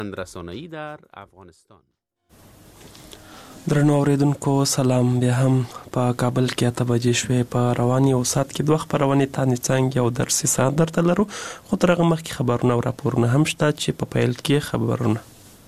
رسانه‌ای در افغانستان. درنو اوریدونکو سلام. بیا هم په کابل کې 8 بجې شوې. په رواني او سات کې دوه خبرونه تانې څنګه او درسي سات درته لرو، خو تر هغه مخکې خبرونه او راپورونه هم شته چې په پیل کې خبرونه.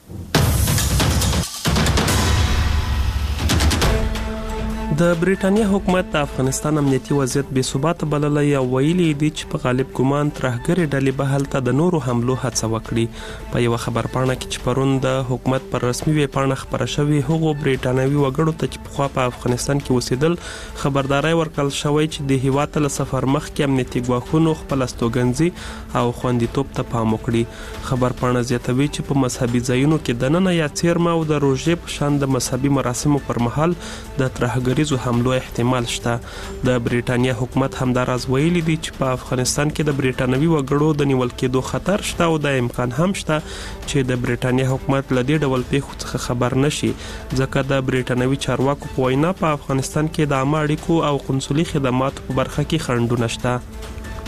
د بریټانیا حکومت د افغانستان امنیتي وضعیت بې ثباته بللی او ویلي دي چې په غالب ګمان ترهګرې ډلې به هلته د نورو حملو هڅه وکړي. په یو خبرپاڼه کې چې پرون د حکومت پر رسمي ویبپاڼه خبره شوې، هغو بریټانوي وګړو ته چې پخوا په افغانستان کې اوسېدل خبرداری ورکړل شوی چې د هیواد له سفر مخکې امنیتي ګواښونو خپل استوګنځي او خوندیتوب ته پام وکړي. خبرپاڼه زیاتوي چې په مذهبي ځایونو کې دننه یا څیرمه او د روژې په شان د مذهبي مراسمو پر مهال د ترهګرۍ حملو احتمال شته. د بریټانیا حکومت همداراز ویلي دي چې په افغانستان کې د بریټانوي وګړو د نیول کېدو خطر شته او د امکان هم شته چې د بریټانیا حکومت له دې ډول پیښو څخه خبر نشي، ځکه د بریټانوي چارواکو په وینا په افغانستان کې د عامه اړیکو او قنصلي خدماتو په برخه کې خنډونه شته.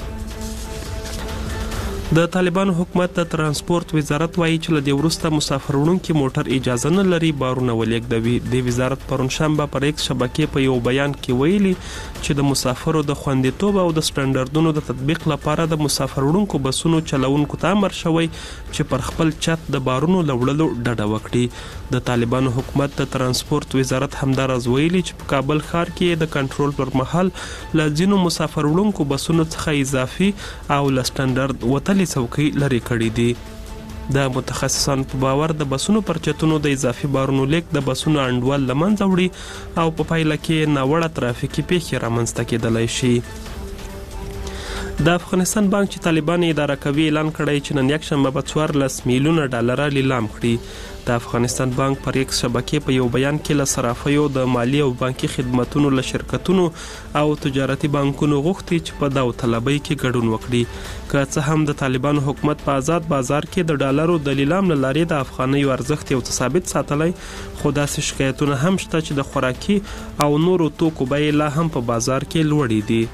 د طالبانو حکومت د ترانسپورت وزارت وایي چې له دې وروسته مسافر وړونکي موټر اجازه نه لري بارونه ولېږدوي. د وزارت پرون شنبه پر ایکس شبکې په یو بیان کې ویلي چې د مسافرو د خوندیتوب او د سټنډردونو د تطبیق لپاره د مسافر وړونکو بسونو چلوونکو ته امر شوی چې پر خپل چت د بارونو لوړلو ډډه وکړي. د طالبانو حکومت د ترانسپورت وزارت همداراز ویلي چې په کابل ښار کې د کنټرول پر مهال له ځینو مسافر وړونکو بسونو څخه اضافي او له سټنډرد وتلي څوکۍ لري کړي دي. د متخصصان په باور د بسونو پر چتونو د اضافي بارونو لیک د بسونو انډول لمنځه وړي او په پایله کې ناوړه ترافیکي پیښې رامنځته کېدلی شي. د افغانستان بانک چې طالبان اداره کوي اعلان کړی چې نن یکشنبه به 14 میلیونه ډالر لیلام کړي. د افغانستان بانک پر ایکس شبکې په یو بیان کې له صرافیو د مالی او بانکي خدماتونو له شرکتونو او تجارتي بانکونو غوښتي چې په داوطلبۍ کې ګډون وکړي. که څه هم د طالبانو حکومت په آزاد بازار کې د ډالرو د لیلام له لارې د افغانیو ارزښت یو څه ثابت ساتلی، خو داسې شکایتونه هم شته چې د خوراکي او نورو توکو بیې لا هم په بازار کې لوړې دي.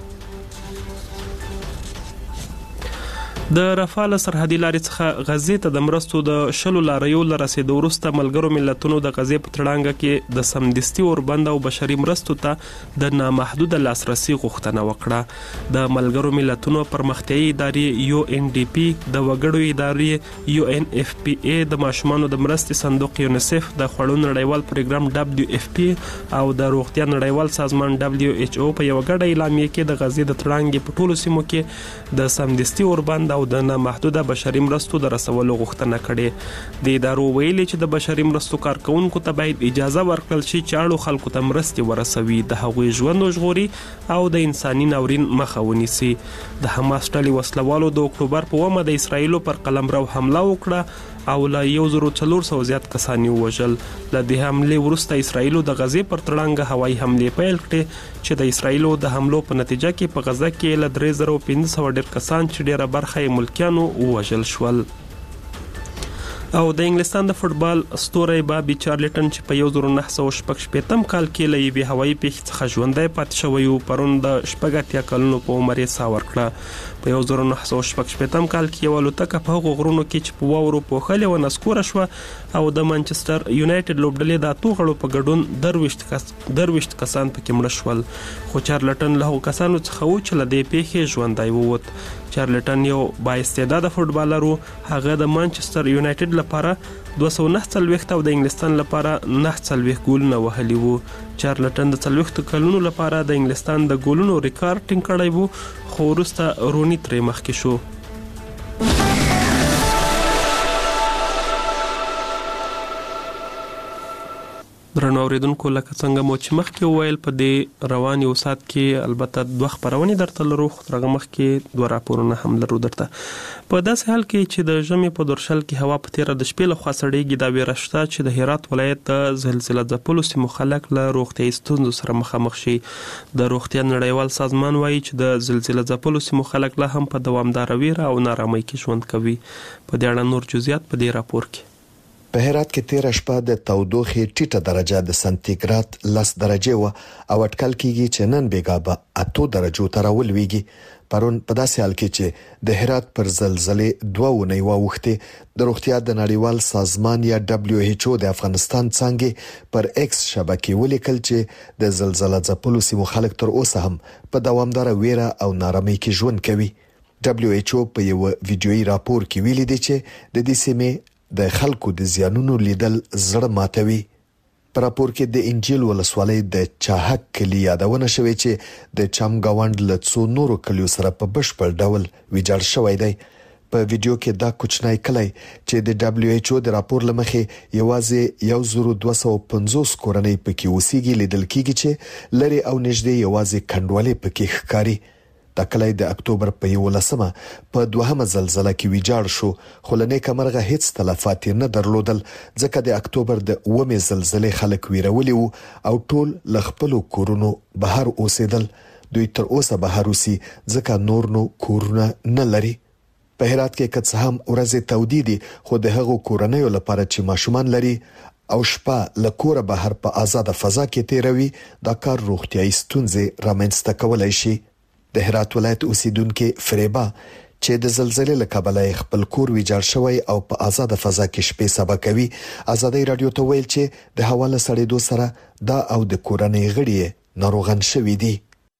د رفاه له سرحدي لارې څخه غزې ته د مرستو د 10 لاریو له رسېدو وروسته ملګرو ملتونو د غزې په تړانګه کې د سمدستي اوربند او بشري مرستو ته د نامحدوده لاسرسي غوښتنه وکړه. د ملګرو ملتونو پرمختیایي ادارې UNDP، د وګړو ادارې UNFPA، د ماشومانو د مرستې صندوق یونیسف، د خوړو نړیوال پروګرام WFP او د روغتیا نړیوال سازمان WHO په یو ګډه اعلامیه کې د غزې د تړانګې په ټولو سیمو کې د سمدستي اوربند او د نامحدوده بشري مرستو د رسولو غوښتنه کړې. د ادارو ویلي چې د بشري مرستو کارکونکو ته باید اجازه ورکړل شي چې اړو خلکو ته مرستې ورسوي، د هغوی ژوند وژغوري او د انساني ناورین مخه ونیسي. د حماس ډلې وسلوالو د اکتوبر په 1 د اسرایلو پر قلمرو حمله وکړه او له 1400 زیات کسان وژل. له دې حملې وروسته اسرایلو د غزې پر تړانګه هوایي حملې پیل کړې چې د اسرایلو د حملو په نتیجه کې په غزه کې له 3500 ډیر کسان چې ډیره برخه یې ملکیانو وژل شول. او د انګلستان د فوتبال ستوری بابي چارلټن چې په 1986 کال کې له یوې هوایي پیښې څخه ژوندی پاتې شوی و، پرون د 80 کلونو په عمر یې ساه ورکړه. په 1986 کال کې یو الوتکه په هغو غرونو کې چې په واورو پوښلې و نسکوره شوه او د مانچستر یونایټډ لوبډلې د 8 غړو په ګډون 22 کسان پکې مړه شول، خو چارلټن له هغو کسانو څخه و چې له دې پیښې ژوندی ووت. چارلټن یو بااستعداده فوتبالر و. هغه د مانچستر یونایټډ لپاره 249 او د انګلستان لپاره 49 ګولونه وهلي وو. چارلټن د 40 کلونو لپاره د انګلستان د ګولونو ریکارډ ټینګ کړی وو، خو وروسته رونی ترې مخکې شو. درنو اوریدونکو، لکه څنګه مو چې مخکې وویل، په دې روان یو ساعت کې البته 2 خبرونه درته لرو، خو تر هغه مخکې 2 راپورونه هم لرو درته. په داسې حال کې چې د ژمي په دورشل کې هوا په تیره د شپې لخوا سړیږي، دا ویره شته چې د هرات ولایت د زلزله ځپلو سیمو خلک له روغتیایي ستونزو سره مخامخ شي. د روغتیا نړیوال سازمان وایي چې د زلزله ځپلو سیمو خلک لا هم په دوامداره ویره او نارامۍ کې ژوند کوي. په دې اړه نور جزئیات په دې راپور کې. په هرات کې تیره شپه د تودوخې ټیټه درجه د سانتیګراد 10 درجه و او اټکل کېږي چې نن بیګا به 8 درجو ته راولويږي. پرون په داسې حال کې چې د هرات پر زلزلې 2 ونې واوښتې د روغتیا د نړیوال سازمان یا WHO د افغانستان څنګه پر ایکس شبکې ولیکل چې د زلزلې ځپلو سیمو خلک تر اوسه هم په دوامدار ویره او نارامۍ کې ژوند کوي. WHO په یو ویډیويي راپور کې ویلي دی چې د دې سیمې د خلکو د زیانونو لیدل زړه ماتوي. په راپور کې د انجیل ولسوالۍ د چاهک کلی یادونه شوې چې د چمګاوند له څو نورو کلیو سره په بشپړ ډول ویجاړ شوی دی. په ویډیو کې دا کوچنی کلی چې د WHO د راپور لمخې یوازې 1250 کورنۍ پکې اوسېږي لیدل کېږي چې لري او نږدې یوازې کندوالې پکې ښکاري. دا کلی د اکتوبر په 11مه په 2مه زلزلې کې ویجاړ شو، خو له نیکه مرغه هیڅ تلفات نه درلودل ځکه د اکتوبر د 9مه زلزلې خلک ویرولي وو او ټول ل خپل کورونو بهر اوسېدل. دوی تر اوسه بهر اوسي ځکه نور نو کورونه نه لري. په هرات کې که هم ورځې تودې دي، خو د هغو کورنیو لپاره چې ماشومان لري او شپه له کوره بهر په آزاد فضا کې تیروي، دا کار روغتیايي ستونزې رامنځته کولای شي. د هرات ولایت اوسیدونکو فریبا چې د زلزلې له کبله خپل کور ویجاړ شوی او په آزاد فضا کې شپې سبا کوي، آزادۍ رادیو ته ویل چې د حواله سړېدو سره دا او د کورنۍ غړي ناروغان شوي دي.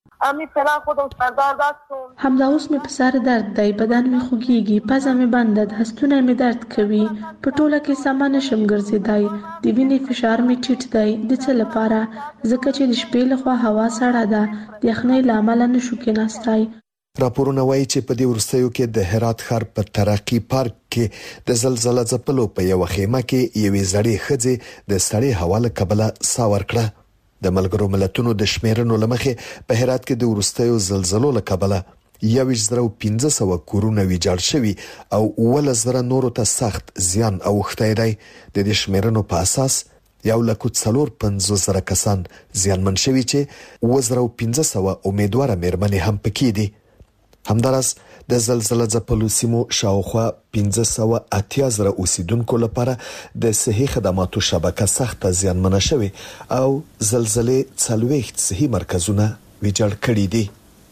همدا اوس مې په سر درد دی، بدن مې خوږیږي، پزه مې بنده ده، هستونه مې درد کوي، په ټوله کې سم نشم ګرځېدای، د وینې فشار مې ټیټ دی. د څه لپاره؟ ځکه چې د شپې لخوا هوا سړه ده، د یخنۍ له امله نشو کېناستای. راپورونه وایي چې په دې وروستیو کې د هرات ښار په ترقی پارک کې د زلزلې ځپلو په یو خیمه کې یوې زړې ښځې د سړې هوا له کبله ساه ورکړه. د ملګرو ملتونو د شمیرنو لمخې په هرات کې د وروستیو زلزلو له کبله 1500 کورونه ویجاړ شوي او 1000 نورو ته سخت زیان اوښتی دی. د دې شمیرنو په اساس 1,450,000 کسان زیانمن شوي چې 1500 امیدواره مېرمنې هم پکې دي. همداراز د زلزلې ځپلو سیمو شاوخوا 15,000 اوسیدونکو لپاره د صحي خدماتو شبکه سخت زیانمنه شوې او زلزلې 40 صحي مرکزونه ویجاړ کړي دي.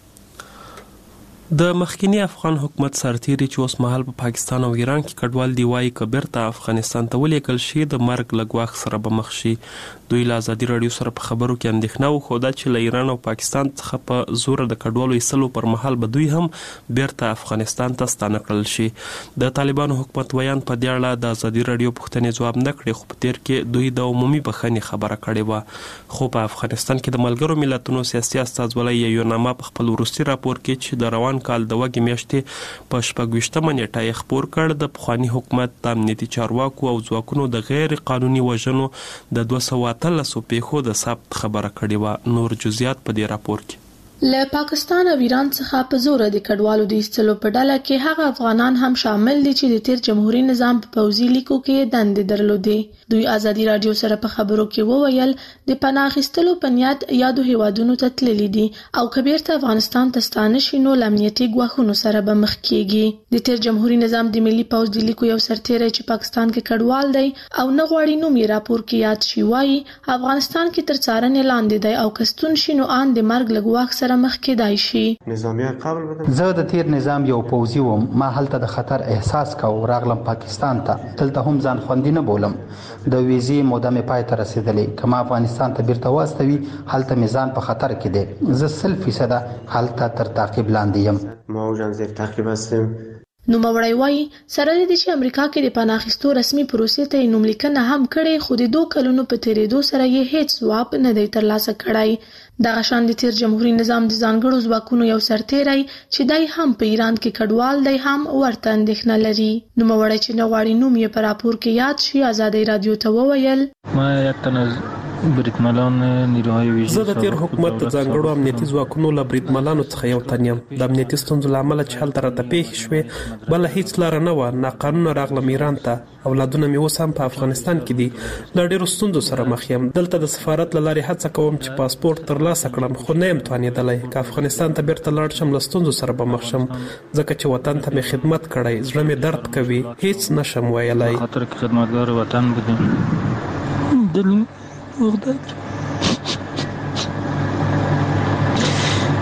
د مخکینی افغان حکومت سرتیری چې اوس مهال په پاکستان او ایران کې کډوال دی وايي کبیر ته افغانستان ته ولیکل شي د مرګ لګواخ سره به مخ شي. دوی له ازادي رادیو سره په خبرو کې اندېښنه وښوده چې له ایران او پاکستان څخه په زور د کډوالو ایستلو پر مهال به دوی هم بیرته افغانستان ته ستانه کړل شي. د طالبانو حکومت ویان په دې اړه د ازادي رادیو پوښتنې ځواب نه کړي، خو په تیر کې دوی د عمومي بخښنې خبره کړې و. خو په افغانستان کې د ملګرو ملتونو سیاسي استازولۍ یوناما په خپل وروستي راپور کې چې د روان کال د وګړي میاشتې په 26مه نیټه یې خپور کړ، د پخوانی حکومت د امنیتي چارواکو او ځواکونو د غیر قانوني وژنو د 213 پیښو د ثبت خبره کړې و. نور جزئیات په دې راپور کې. له پاکستان او ایران څخه په زور د کډوالو د ایستلو په ډله کې هغه افغانان هم شامل دي چې د تیر جمهوریت نظام په پوځي لیکو کې دندې درلودې. دوی ازادي رادیو سره په خبرو کې وویل د پناه اخیستلو په نیت یادو هیوادونو ته تللي دي او کبیر ته افغانستان ته ستانه شي نو امنیتي ګواښونو سره به مخ کیږي. د تیر جمهوریت نظام د ملي پوځ د لیکو یو سرتیری چې پاکستان کې کډوال دی او نه غواړي نوم یې راپور کې یاد شي وایي افغانستان کې تر څارنې لاندې دی او کستون شي نو ان د مرګ لګواخ سره مخ کېدای شي. زه د تیر نظام یو پوځي وم، ما هلته د خطر احساس کوم، راغلم پاکستان ته، دلته هم ځان خوندي نه بولم. د ویزې موده مې پای ته رسیدلې، کما افغانستان ته بیرته واستوي هلته مې ځان په خطر کې دی. زه 100% هلته تر تعقیب لاندې یم. ما اوجان زیر تعقیب هستیم. نوموړی وایي سره دې چې امریکا کې د پناه اخیستو رسمي پروسې ته نوم لیکنه هم کړې، خو د 2 کلونو په تیریدو سره یې هیڅ ځواب نه دی ترلاسه کړی. دغه شان د تیر جمهوریت نظام د ځانګړو ځواکونو یو سرتیری چې دای هم په ایران کې کډوال دی هم ورته اندېښنه لري. نوموړی چې نه غواړي نوم یې په راپور کې یاد شي ازادۍ رادیو ته وویل ما یک تن از بریدمنان نیروهای ویژه زه د تیر حکومت د ځانګړو امنیتي ځواکونو له بریدمنانو څخه یو تن یم. د امنیتي ستونزو له امله چې هلته راته پیښې شوې بله هیڅ لاره نه وه. ناقانونه راغلم ایران ته، اولادونه مې اوس هم په افغانستان کې دي. له ډېرو ستونزو سره مخ یم. دلته د سفارت له لارې هڅه کوم چې پاسپورت ترلاسه کړم، خو نه یم توانېدلی. که افغانستان ته بیرته لاړ شم له ستونزو سره به مخ شم، ځکه چې وطن ته مې خدمت کړی، زړه مې درد کوي، هیڅ نشم ویلی. خاطر که خدمتگار وطن بودیم دلم وقت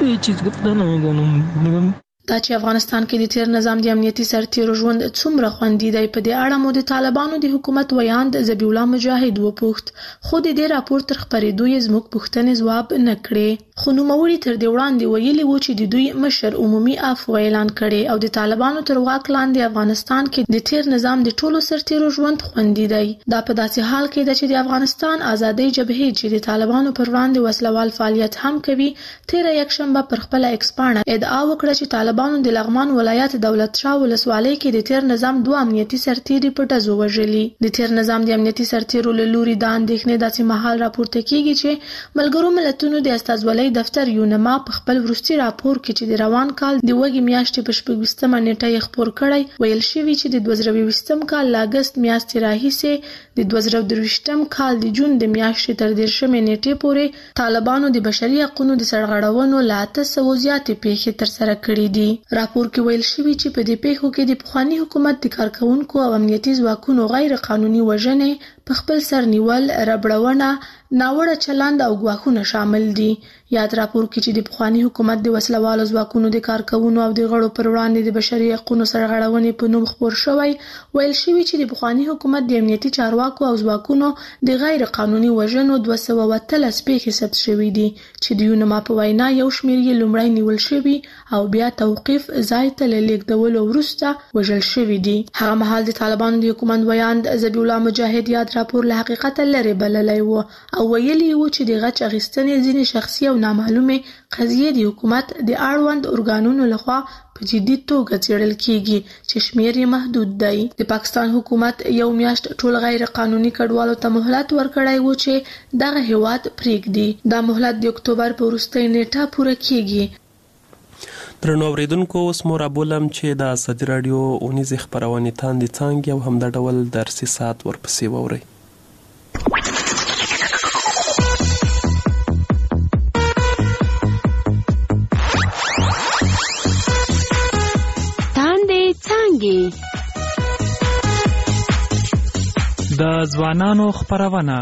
هیچ چیز گفتن نمیدونم. دا چې افغانستان کې د تیر نظام د امنیتي سرتیرو ژوند څومره خوندي دی په دې اړه مو د طالبانو د حکومت ویاند ذبیح الله مجاهد وپوښت، خو د دې راپور تر خپرېدو یې زموږ پوښتنې ځواب نه کړې. خو نوموړي تر دې وړاندې ویلي وو چې د دوی مشر عمومي عفو اعلان کړي او د طالبانو تر واک لاندې افغانستان کې د تیر نظام د ټولو سرتیرو ژوند خوندي دی. دا په داسې حال کې ده چې د افغانستان آزادۍ جبهې چې د طالبانو پر وړاندې وسلوال فعالیت هم کوي، تېره یکشنبه پر خپله ایکس پاڼه ادعا وکړه چې طالبانو د لغمان ولایت دولت شاه ولسوالۍ کې د تیر نظام 2 امنیتي سرتیري په ډزو وژلي. د تیر نظام د امنیتي سرتیرو له لوري دا اندېښنې داسې مهال راپورته کیږي چې ملګرو ملتونو د استازولۍ دفتر یونما په خپل وروستي راپور کې چې د روان کال د وږي میاشتې په 26مه نیټه یې خپور کړی، ویل شوي چې د 2020م کال له اګست میاشتې راهیسې د 2023م کال د جون د میاشتې تر 13مې نیټې پورې طالبانو د بشري حقوقو د سرغړونو له 800 زیاتې پیښې ترسره کړې دي. راپور کې ویل شوي چې په دې پیښو کې د پخواني حکومت د کارکونکو او امنیتي ځواکونو غیر قانوني وژنې، په خپل سر نیول، ربړونه، ناوړه چلند او ګواښونه شامل دي. یاد راپور کې چې د پخواني حکومت د وسلوالو ځواکونو د کارکونو او د غړو پر وړاندې د بشري حقوقو سرغړونې په نوم خپور شوی، ویل شوي چې د پخواني حکومت د امنیتي چارواکو او ځواکونو د غیر قانوني وژنو 213 پیښې ثبت شوي دي چې د یونما په وینا یو شمېر یې لومړی نیول شوي او بیا توقیف ځای ته له لیږدولو وروسته وژل شوي دي. هغه مهال د طالبانو د حکومت ویاند ذبیح الله مجاهد یاد راپور له حقیقت لرې بللی و او ویلي و چې د غچ اخیستنې ځینې شخصي او نامعلومې قضیې د حکومت د اړوند ارګانونو لخوا په جدي توګه څیړل کیږي چې شمیر یې محدود دی. د پاکستان حکومت یو میاشت ټول غیر قانوني کډوالو ته مهلت ورکړی و چې دغه هیواد پریږدي. دا مهلت د اکتوبر په وروستۍ نیټه پوره کیږي. درنو اوریدونکو، اوس مو رابولم چې د ازادي راډیو اونیزې خپرونې تاندې څانګې او همدا ډول درسي ساعت ورپسې واورئ. د ځوانانو خپرونه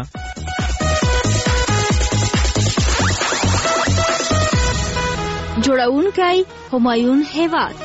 جوړونکی همایون هیواد.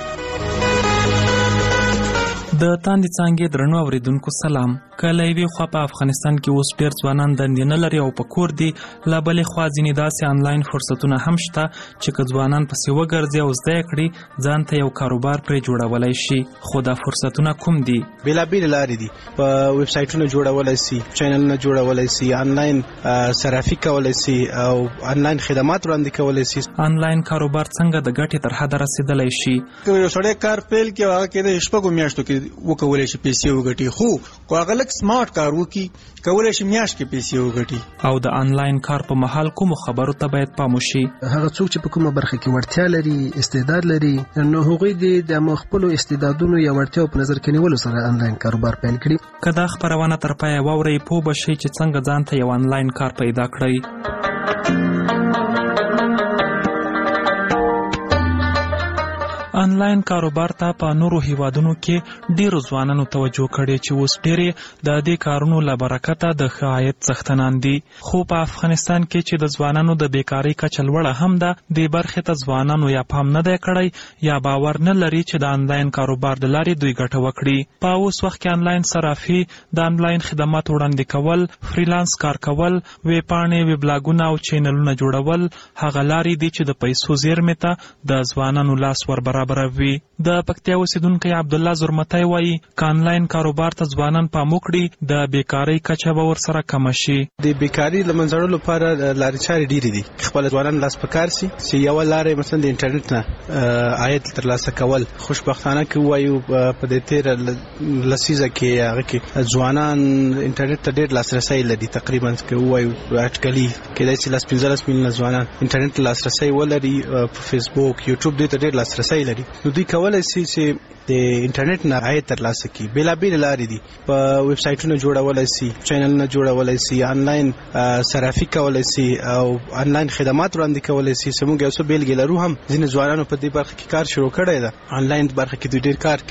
د تاندې څانګې درنو اوریدونکو سلام. کله یوې خوا په افغانستان کې اوس ډېر ځوانان دندې نه لري او په کور دي، له بلې خوا ځینې داسې آنلاین فرصتونه هم شته چې که ځوانان پسې وګرځي او زده یې کړي، ځان ته یو کاروبار پرې جوړولی شي. خو دا فرصتونه کوم دي؟ بېلابېلې لارې دي. په ویب سایټونه جوړولی سي، چینلونه جوړولی سي، آنلاین صرافي کولی سي او آنلاین خدمات وړاندې کولی سي. آنلاین کاروبار څنګه د ګټې تر حده رسېدلی شي؟ که یو سړی کار پیل کړي او هغه کېدای شي 6 میاشتو کې وکولی شي پیسې وګټي، خو که هغه لږ سمارټ کار وکړي کولی شي میاشت کې پیسې وګټي. او د آنلاین کار په مهال کومو خبرو ته باید پام وشي؟ هغه څوک چې په کومه برخه کې وړتیا لري، استعداد لري، نو هغوی د خپلو استعدادونو یا وړتیاو په نظر کې نیولو سره آنلاین کاروبار پیل کړي. که دا خپرونه تر پایه واورئ پوه به شئ چې څنګه ځان ته یو آنلاین کار پیدا کړئ. آنلاین کاروبار ته په نورو هیوادونو کې ډیرو ځوانانو توجه کړې چې اوس ډېرې د دې کارونو له برکته د ښه عاید څښتنان دي. خو په افغانستان کې چې د ځوانانو د بیکارۍ کچه لوړه هم ده، دې برخې ته ځوانانو یا پام نه دی کړی یا باور نه لري چې د آنلاین کاروبار د لارې دوی ګټه وکړي. په اوس وخت کې آنلاین صرافي، د آنلاین خدمات وړاندې کول، فریلانس کار کول، ویب پاڼې، ویب لاګونه او چینلونه جوړول هغه لارې دي چې د پیسو زیرمې ته د ځوانانو لاس ور برابروي. د پکتیا اوسیدونکی عبدالله زرمتی وایي که آنلاین کاروبار ته ځوانان پام وکړي، د بیکارۍ کچه به ورسره کمه شي. د بیکارۍ له منځه وړلو لپاره لارې چارې ډېرې دي. خپل ځوانان لاس په کار سي چې یوه لاره مثلا د انټرنیټ نه عاید ترلاسه کول. خوشبختانه کې ووایو په دې تېره لسیزه کې هغه کې ځوانان انټرنیټ ته ډېر لاسرسی لري. تقریبا که ووایو اټکلي کېدای شي 15 میلیونه ځوانان انټرنیټ ته لاسرسی ولري. په فیسبوک، یوټیوب دې ته ډېر لاسرسی لري. نو دوی کولی شي چې د انټرنیټ نه عاید ترلاسه کړي. بېلابېلې لارې دي. په ویب سایټونه جوړولی شي، چینلونه جوړولی شي، آنلاین صرافي کولی شي او آنلاین خدمات وړاندې کولی شي. زموږ یو څه بېلګې لرو هم. ځینې ځوانانو په دې برخه کې کار شروع کړی ده. آنلاین برخه کې دوی ډېر کار کوي.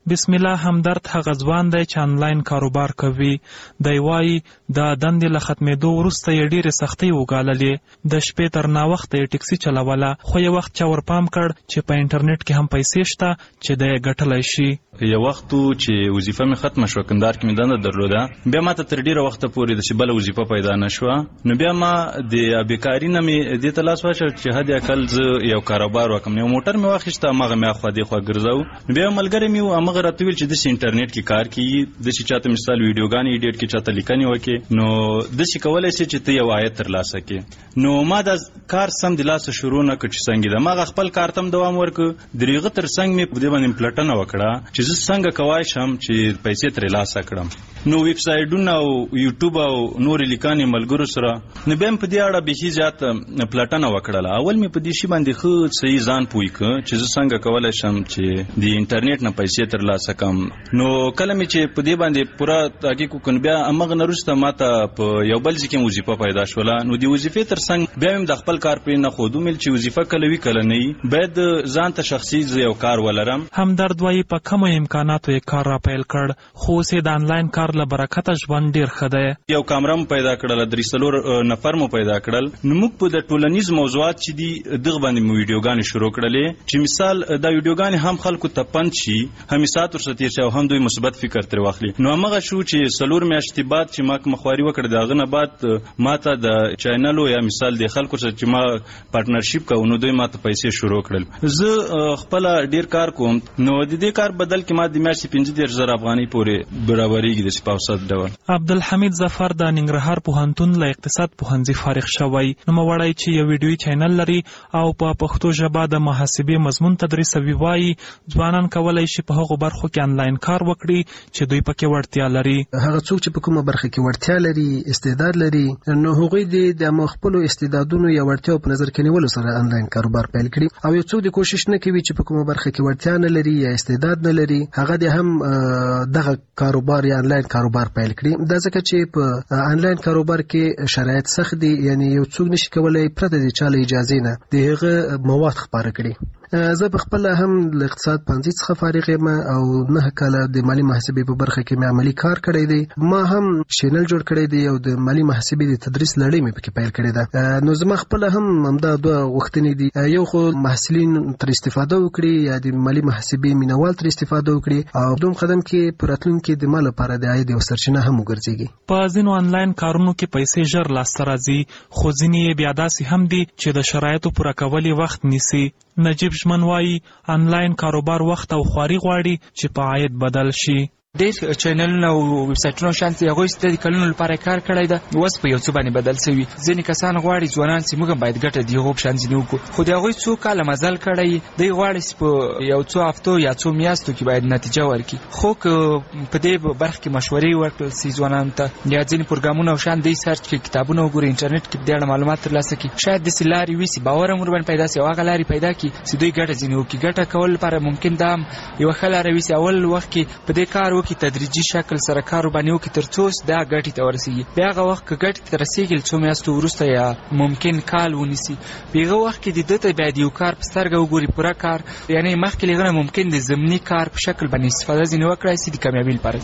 بسم الله همدرد هغه ځوان دی چې انلاین کاروبار کوي. دی وایي د دندې له ختمېدو وروسته یې ډېرې سختۍ وګاللې. د شپې تر ناوخته یې ټکسي چلوله، خو یو وخت چا ورپام کړ چې په انټرنیټ کې هم پیسې شته چې دی یې ګټلی شي. یو وخت چې وظیفه مې ختمه شوه، کندهار کې مې دنده درلوده، بیا ما ته تر ډېره وخته پورې داسې بله وظیفه پیدا نه شوه. نو بیا ما د بیکاري نه مې دې ته لاس واچوه چې حد اقل زه یو کاروبار وکړم. یو موټر مې واخیسته، هماغه مې اخوا دېخوا ګرځو. نو بیا یو ملګری مې و، هماغه راته ویل چې داسې انټرنیټ کې کار کوي، داسې چاته مثال ویډیوګانې ایډیټ کې، چاته لیکنې وکړې، نو داسې کولی شي چې ته یو عاید ترلاسه کړې. نو ما دا کار سم د لاسه شروع نه کړ چې څنګه ده. ما خپل کار ته هم دوام ورکړ. د هغه تر څنګ مې په دې باندې پلټنه وکړه چې زه څنګه کولی شم چې پیسې ترلاسه کړم. نو ویب سایټونه او یوټیوب او نورې لیکنې ملګرو سره، نو بیا مې په دې اړه بیخي زیات پلټنه وکړله. اول مې په دې شي باندې ښه صحیح ځان پوه کړ چې زه څنګه کولی شم چې د انټرنیټ نه پیسې ترلاسه کړم. نو کله مې چې په دې باندې پوره تحقیق وکړ، بیا هماغه نه وروسته ما ته په یو بل ځای کې وظیفه پیدا شوله. نو د وظیفې تر څنګ بیا مې د خپل کار پرې نه ښود، ومې چې وظیفه کله وي کله نه وي، باید ځان ته شخصي یو کار ولرم. همدرد وایي په کمو امکاناتو یې کار را پیل کړ، خو اوس یې د انلاین کار له برکته ژوند ډېر ښه دی. یو کامره مو پیدا کړله، 3-4 نفر مو پیدا کړل. نو موږ په د ټولنیز موضوعات چې دي دغه باندې مو ویډیوګانې شروع کړلې چې مثال دا ویډیوګانې هم خلکو ته پند شي، هم ساعت ورسره تېر شي او هم دوی مثبت فکر ترې واخلي. نو هماغه شو چې 4 میاشتې بعد چې ما کومه خواري وکړه، د هغه نه بعد ما ته د چینلو یا مثال د خلکو سره چې ما پارټنرشپ کوو، نو دوی ما ته پیسې شروع کړل. زه خپله ډېر کار کوم. نو د دې کار بدل کې ما د میاشتې 15,000 افغانۍ پورې برابرېږي د په اوسط ډول. عبدالحمید ظفر د ننګرهار پوهنتون له اقتصاد پوهنځي فارغ شوی. نوموړی چې یو ویډیویي چینل لري او په پښتو ژبه د محاسبې مضمون تدریسوي، وایي ځوانان کولی شي په هغو برخو کې انلاین کار وکړي چې دوی پکې وړتیا لري. هغه څوک چې په کومه برخه کې وړتیا لري، استعداد لري، نو هغوی د خپلو استعدادونو یا وړتیاو په نظر کې نیولو سره انلاین کاروبار پیل کړي. او یو څوک د کوشش نه کوي چې په کومه برخه کې وړتیا نه لري یا استعداد نه لري، هغه د هم دغه کاروبار یا انلاین کاروبار پیل کړي. دا ځکه چې په انلاین کاروبار کې شرایط سخت دي، یعنی یو څوک نشي کولای پرته د چا له اجازې نه د هغه مواد خپاره کړي. زه په خپل هم له اقتصاد پوهنځي څخه فارغ یم او 9 کاله د مالي محاسبې په برخه کې مې عملي کار کړی دی. ما هم چینل جوړ کړی دی او د مالي محاسبې د تدریس لړۍ مې پکې پیل کړې ده. نو زما خپل هم همدا دوه غوښتنې دي، یو خو محصلین تر استفاده وکړي یا د مالي محاسبې مینوال تر استفاده وکړي، او دوم قدم کې په راتلونکي د مال لپاره د عاید یو سرچینه هم وګرځېږي. په ځینو انلاین کارونو کې پیسې ژر لاسته راځي، خو ځینې یې بیا داسې هم دي چې د شرایطو پوره کول یې وخت نیسي. نجیب ژمن وایي انلاین کاروبار وخت او خواري غواړي چې په عاید بدل شي. ډېر چینلونه او ویب سایټونه شانتي هغوی چې د کلونو لپاره کار کړی ده، اوس په یو څه باندې بدل شوي. ځینې کسان غواړي ځوانان چې موږ هم باید ګټه د هغو په شان ځینې وکړو، خو د هغوی څو کاله مزل کړی، دوی غواړي چې په یو څو هفتو یا څو میاشتو کې باید نتیجه ورکړي. خو که په دې برخه کې مشورې ورکړل شي ځوانانو ته، یا ځینې پروګرامونه او شان دوی سرچ کړي، کتابونه وګوري، انټرنیټ کې په دې اړه معلومات ترلاسه کړي، شاید داسې لارې وي چې باور هم ورباندې پیدا شي او هغه لارې پیدا کړي چې دوی ګټه ځینې وکړي. ګټه کول لپاره ممکن دا هم یوه ښه لاره وي چې اول وخت کې په دې کار وکړي، تدریجي شکل سره کار وباندې وکړي تر څو دا ګټې ته ورسېږي. بیا هغه وخت که ګټې ته رسېږي څو میاشتو وروسته یا ممکن کال ونیسي، په هغه وخت کې د ده ته بیا د یو کار په سترګه وګوري، پوره کار، یعنې مخکې له هغه نه ممکن د ضمني کار په شکل باندې استفاده ځینې وکړای شي د کامیابۍ لپاره.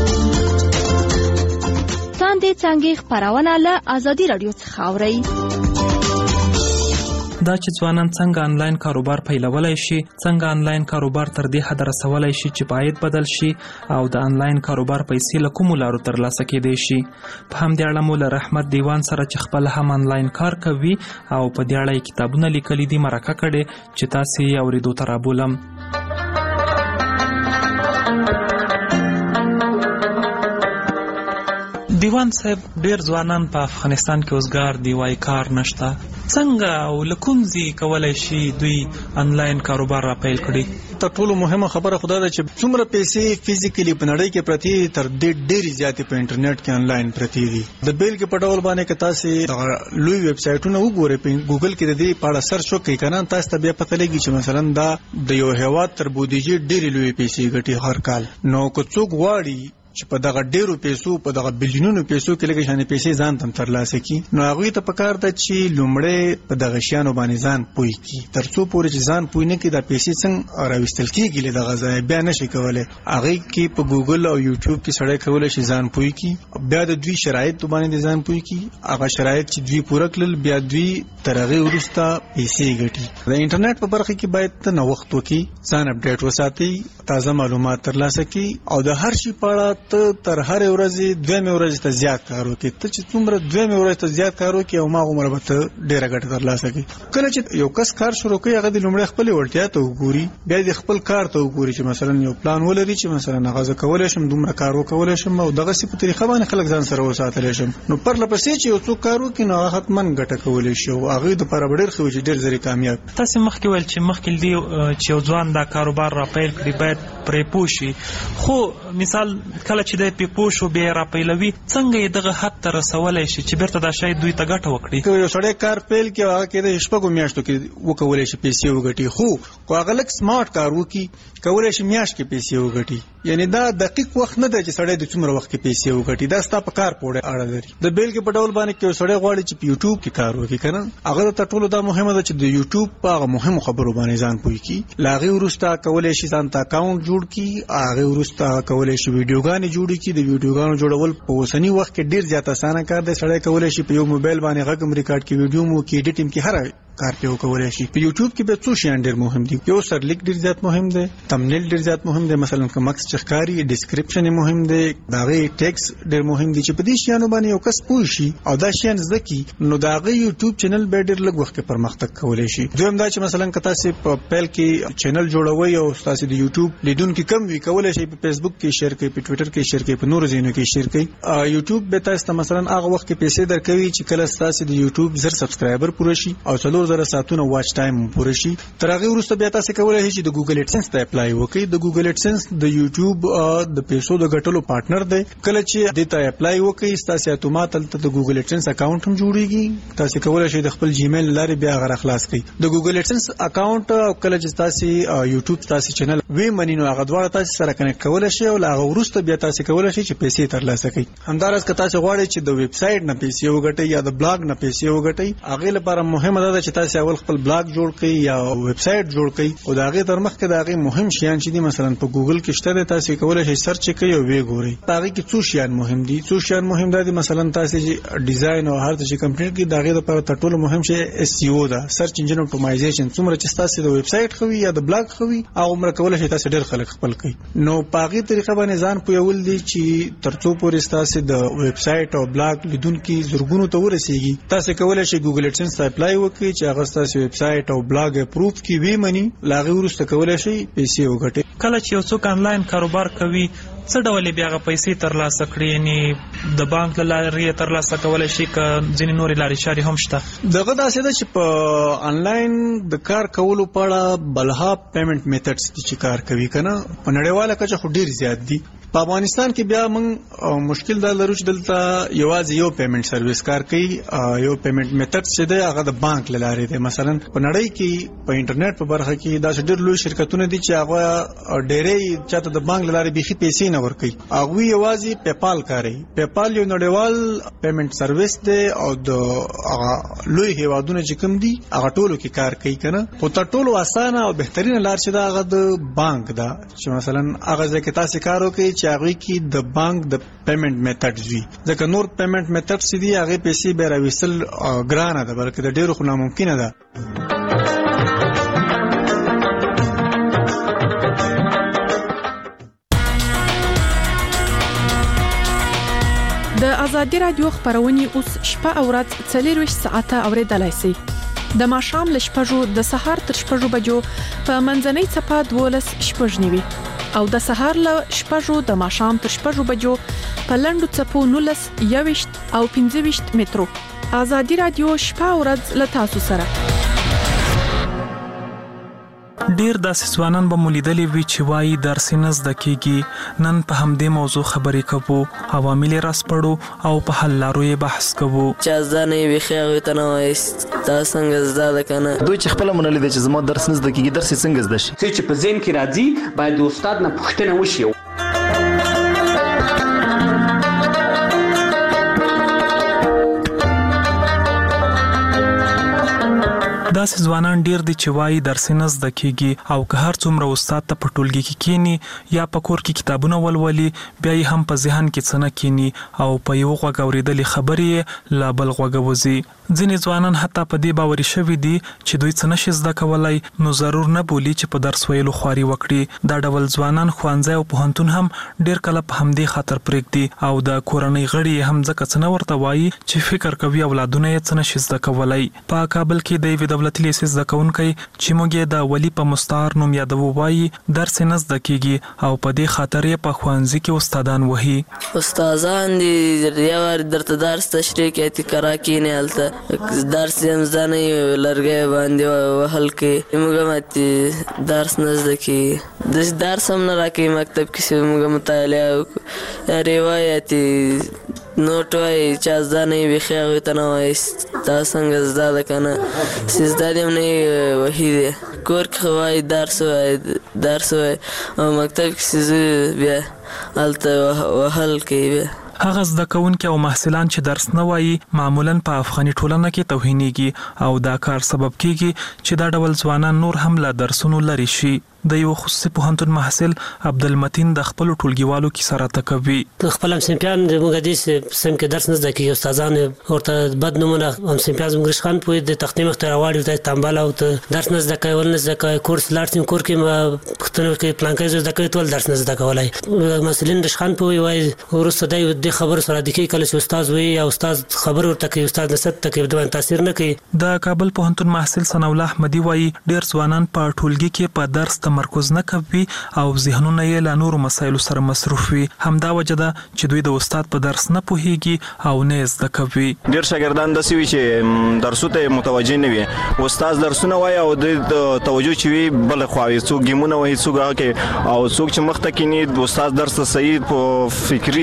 څاندې څانګې خپرونه له ازادي راډیو څخه اورئ. دا چې ځوانان څنګه انلاین کاروبار پیلولی شي، څنګه انلاین کاروبار تر دې حد رسولی شي چې په عاید بدل شي، او د انلاین کاروبار پیسې له کومو لارو ترلاسه کېدی شي. په همدې اړه مو له رحمت دیوان سره چې خپل هم انلاین کار کوي او په دې اړه یې کتابونه لیکلي دي مرکه کړې چې تاسې یې اورېدو ته رابولم. دیوان صاحب، ډیر ځوانان په افغانستان کې اوسګار دی، وای کار نشته. څنګه او له کوم ځای کولی شي دوی انلاین کاروبار را پیل کړي؟ تر ټولو مهمه خبره خدا ده چې څومره پیسې فزیکلی په نړۍ کې پرتی تر دې ډېرې زیاتې په انټرنیټ کې انلاین پرتی دي. د بیلګې په ډول باندې که تاسې لوی ویب سایټونه وګورئ، په ګوګل کې د دې په اړه سرچ وکړئ کنه، تاسو ته بیا پته لګي چې مثلا دا د یو هیواد تر بودیجې ډېرې لوی پیسې ګټي هر کال. نو که څوک غواړي چې په دغه ډیرو پیسو په دغه بلیونونو پیسو کې لګي شانې پیسې ځان تم ترلاسه کی نو هغه ته پکار ده چې لومړی په دغه شیانو باندې ځان پوي کی ترڅو پورې چې ځان پوي نه کی دا پیسې څنګه راوستل کیږي له دغه ځای بیا نشي کولای هغه کې په ګوګل او یوټیوب کې سړی کولای شي ځان پوي کی بیا د دوی شرایط باندې ځان پوي کی هغه شرایط چې دوی پوره کړل بیا دوی ترغه ورسته پیسې ګټي د انټرنیټ په برخه کې باید ته نو وخت وکي ځان اپډیټ وساتي تازه معلومات ترلاسه کی او د هر شي په اړه ته تر هر ورځې دوه ورځې ته زیات کار وکړي ته چې څومره دوه ورځې ته زیات کار وکړي او ما عمر به ته ډیره ګټه ترلاسه کړي کله چې یو کس کار شروع کوي هغه د لومړی خپل وړتیا ته وګوري بیا د خپل کار ته وګوري چې مثلا یو پلان ولري چې مثلا هغه کولای شم دومره کار وکولای شم او دغه سی په طریقه باندې خلک ځان سره وساتلی شم نو پر لپسې چې یو څوک کار وکړي نو هغه حتمن ګټه کولی شي او هغه د لپاره ډېر ښه وي چې ډېر زری کامیاب تاسو مخکې ویل چې مخکې دی چې یو ځوان دا کاروبار را پیل کړي باید پرې پوه شي خو مثال کله چې دی پرې پوه شو بیا را پیلوي څنګه یې دغه حد ته رسولی شي چې بیرته دا شاید دوی ته ګټه وکړي که یو سړی کار پیل کړي هغه کېدای شي شپږو میاشتو کې وکولی شي پیسې وګټي خو هغه لږ سمارټ کار وکړي کولی شي میاشت کې پیسې وګټي یعنی دا دقیق وخت نه دی چې سړی د څومره وخت کې پیسې وګټي دا ستا په کار پورې اړه لري د بیلګې په ډول باندې کې یو سړی غواړي چې په یوټیوب کې کار وکړي که نه هغه ته ټولو دا مهمه ده چې د یوټیوب په هغه مهمو خبرو باندې ځان پوه کړي له هغې وروسته کولی شي ځان ته اکاونټ جوړ کړي هغې وروسته کولی شي ویډیوګانې جوړې کړي د ویډیوګانو جوړول په اوسني وخت کې ډېر زیات اسانه کار دی سړی کولی شي په یو موبایل باندې غږ هم ریکارډ کړي ویډیو مو کړي ایډیټ هم کړي هر کار په وکولای شي په یوټیوب کې به څو شیان ډېر مهم دي یو سرلیک ډېر زیات مهم دی تمنیل ډېر زیات مهم دی مثلا کوم مکس چخکاری ډیسکرپشن مهم دی داغه ټیکس ډېر مهم دي چې په دې شیانو باندې یو کس پوه شي او دا شیان زده کی نو داغه یوټیوب چینل به ډېر لږ وخت کې پرمختګ کولای شي دویم دا چې مثلا کتا سي په پیل کې چینل جوړوي او تاسو د یوټیوب لیدونکو کم وی کولای شي په فیسبوک کې شیر کړئ په ټوئیټر کې شیر کړئ په نورو ځایونو کې شیر کړئ یوټیوب به تاسو مثلا هغه وخت کې پیسې درکوي چې کله تاسو د یوټیوب زر سبسکرایبر پوره شي او 4000 ساعتونه واچ ټایم پوره شي تر هغه وروسته بیا تاسو کولای شئ چې د ګوګل ایډسنس ته اپلای وکړئ د ګوګل ایډسنس د یوټیوب د پیسو د ګټلو پارټنر دی کله چې د ته اپلای وکړئ تاسو اتومات د ګوګل ایډسنس اکاونټ هم جوړیږي تاسو کولای شئ د خپل جیمیل لارې بیا غره خلاص کړئ د ګوګل ایډسنس اکاونټ او کله چې تاسو یوټیوب تاسو چینل وی منی نو هغه دواړه تاسو سره کنیکټ کولای شئ او هغه وروسته بیا تاسو کولای شئ چې پیسې ترلاسه کړئ همدارس که تاسو غواړئ چې د ویب سټ نه پیسې وګټئ یا د بلاګ نه پیسې وګټئ هغه لپاره مهمه ده چې تاسو اول خپل بلاګ جوړ کړئ یا ویب سټ جوړ کړئ او داغه تر مخ کې داغه مهم شیان چې دي مثلا په ګوګل کې شته تاسو کولای شئ سرچ کړئ او وی ګورئ هغه کې څو شیان مهم دي څو شیان مهم دي مثلا تاسو چې ډیزاین او هر څه کمپیوټر کې داغه لپاره ټولو مهم شی اس ای او دا سرچ انجن اپټیمایزیشن څومره چې تاسو د ویب سټ خوي یا د بلاګ خوي او عمر کولای شئ تاسو ډېر خلک خپل کړئ نو په هغه طریقه باندې ځان پویول دي چې ترڅو پورې تاسو د ویب سټ او بلاګ لیدونکو زرګونو ته ورسیږي تاسو کولای شئ ګوګل ایډسنس ته اپلای وکړئ چې هغه تاسو ویب سټ او بلاګ اپروف کی وی منی لاغه ورسته کولای شي پیسې وګټي کله چې یو څوک آنلاین کاروبار کوي څه ډول بیا غو پیسې ترلاسه کړي یعنی د بانک لارې ترلاسه کولای شي که ځینې نورې لارې چارې هم شته دغه داسې ده چې په آنلاین د کار کولو په اړه بلها پیمنٹ میتھډز چې کار کوي کنه په نړیواله کچه خو ډیر زیات دي په افغانستان کې بیا موږ مشکل دا لرو چې دلته یوازې یو پیمنٹ سرویس کار کوي یو پیمنٹ میتھډ چې دی هغه د بانک لارې دی مثلا په نړۍ کې په انټرنیټ په برخه کې دا ډېر لوی شرکتونه دي چې هغه ډېرې چاته د بانک لارې بيخي پیسې نه ورکوي هغه یوازې پیپال کاروي پیپال یو نړیوال پیمنٹ سرویس دی او د لوی هیوادونو چې کوم دي هغه ټولو کې کار کوي کنه خو تر ټولو اسانه او بهترینه لار چې دا هغه د بانک ده چې مثلا هغه ځکه تاسو کار وکړئ چې هغه کې د بانک د پیمنٹ میتھډز وي ځکه نور پیمنٹ میتھډز دي هغه پیسې به راوېستل ګرانه ده بلکې د ډېرو خو ناممکنه ده د ازادي رادیو خبرونه اوس شپه او ورځ 24 ساعته اوریدلای شئ د ماښام ل شپږو د سهار تر شپږو بجو په منځنۍ چپه 12 شپږ نیوي او د سهار ل شپږو د ماښام تر شپږو بجو په لندو چپو 19 21 او 25 مترو ازادي رادیو شپه او ورځ ل تاسو سره ډیر داسې ځوانان به مولیدلې وي چې وایي درس نه زده کیږي نن په همدې موضوع خبرې کوو عوامل راسپړو او په حل لارو یې بحث کوو چې ځانې وی خو ته نو دا څنګه زده کنه دوی چې خپل مونږ لیدل چې زموږ درس نه زده کیږي درس څنګه زده شي چې په ذهن کې راځي باید استاد نه پوښتنه وشي داسې ځوانان ډیر دي چې وایي درس نه زده کیږي او که هر څومره استاد ته په ټولګي کې کینی یا په کور کې کتابونه ولولي بیا یې هم په ذهن کې څه نه کینی او په یو غوږ اورېدلې خبرې لا بل غوږ وځي. ځینې ځوانان حتی په دې باوري شوي دي چې دوی څه نشي زده کولای نو ضرور نه بولي چې په درس ویلو خواري وکړي. دا ډول ځوانان ښوونځی او پوهنتون هم ډیر کله په همدې خاطر پرېږدي او د کورنۍ غړي هم ځکه څه نه ورته وایي چې فکر کوي اولادونه یې څه نشي زده کولای. په کابل کې د یوې دولتي لیسې زده کوونکی چې موږ یې د ولي په مستعار نوم یادوو وایي درس نه زده کیږي او په دې خاطر یې په ښوونځي کې استادان وهي. استادان دي یو درته درس تشریح کوي تکرار کینې هلته درس یې زده نه وي لرګی باندې وهل کوي موږ ماتې درس نه زده کیږي. داسې درس هم نه راکوي مکتب کې چې موږ مطالعه وکړو. روایتي نوټ وایي چا زده نه وي بیخي هغوی ته نه وایي تا څنګه زده ده که نه چې زده دې هم نه وي وهي دی. کور کې خو وایي درس وایي او مکتب کې چې زه بیا هلته وهل کوي. بیا هغه زده کوونکي او محصلان چې درس نه وایي معمولاً په افغاني ټولنه کې توهینېږي او دا کار سبب کیږي چې دا ډول ځوانان نور هم له درسونو لرې شي. د یو خصوصي پوهنتون محصل عبدالمتین د خپلو ټولګیوالو کیسه راته کوي. خپل همصنفیان زموږ دې سم کې درس نه زده کیږي استادان ورته بد نومونه همصنفیان زموږ رشخان پوهې د تختې مخ ته راواړي ورته تنبل او ته درس نه زده کوي ول نه زده کوي کورس لاړ شي کور کې پوښتنه کوي پلانکی زده کوي ټول درس نه زده کولای. مسلین رشخان پوهې وایي وروسته د خبرو سره د کې کله چې استاد وایي او استاد خبر ورته کوي استاد نصیحت ته کوي دوی تاثیر نه کوي. د کابل پوهنتون محصل ثنا الله احمدي وایي ډیر ځوانان په ټولګي کې په درس تمرکز نه کوي او ذهنونه یې له نورو مسایلو سره مصروف وي. همدا وجه ده چې دوی د استاد په درس نه پوهیږي او نه زده کوي. ډیر شاګردان داسې وي چې درسو ته متوجه نه وي استاد درسونه وایي او د توجه چې وي بل خوا وي څوک ګیمونه وایي څوک هغه کې او څوک چې مخ ته کینی د استاد درس صحیح په فکری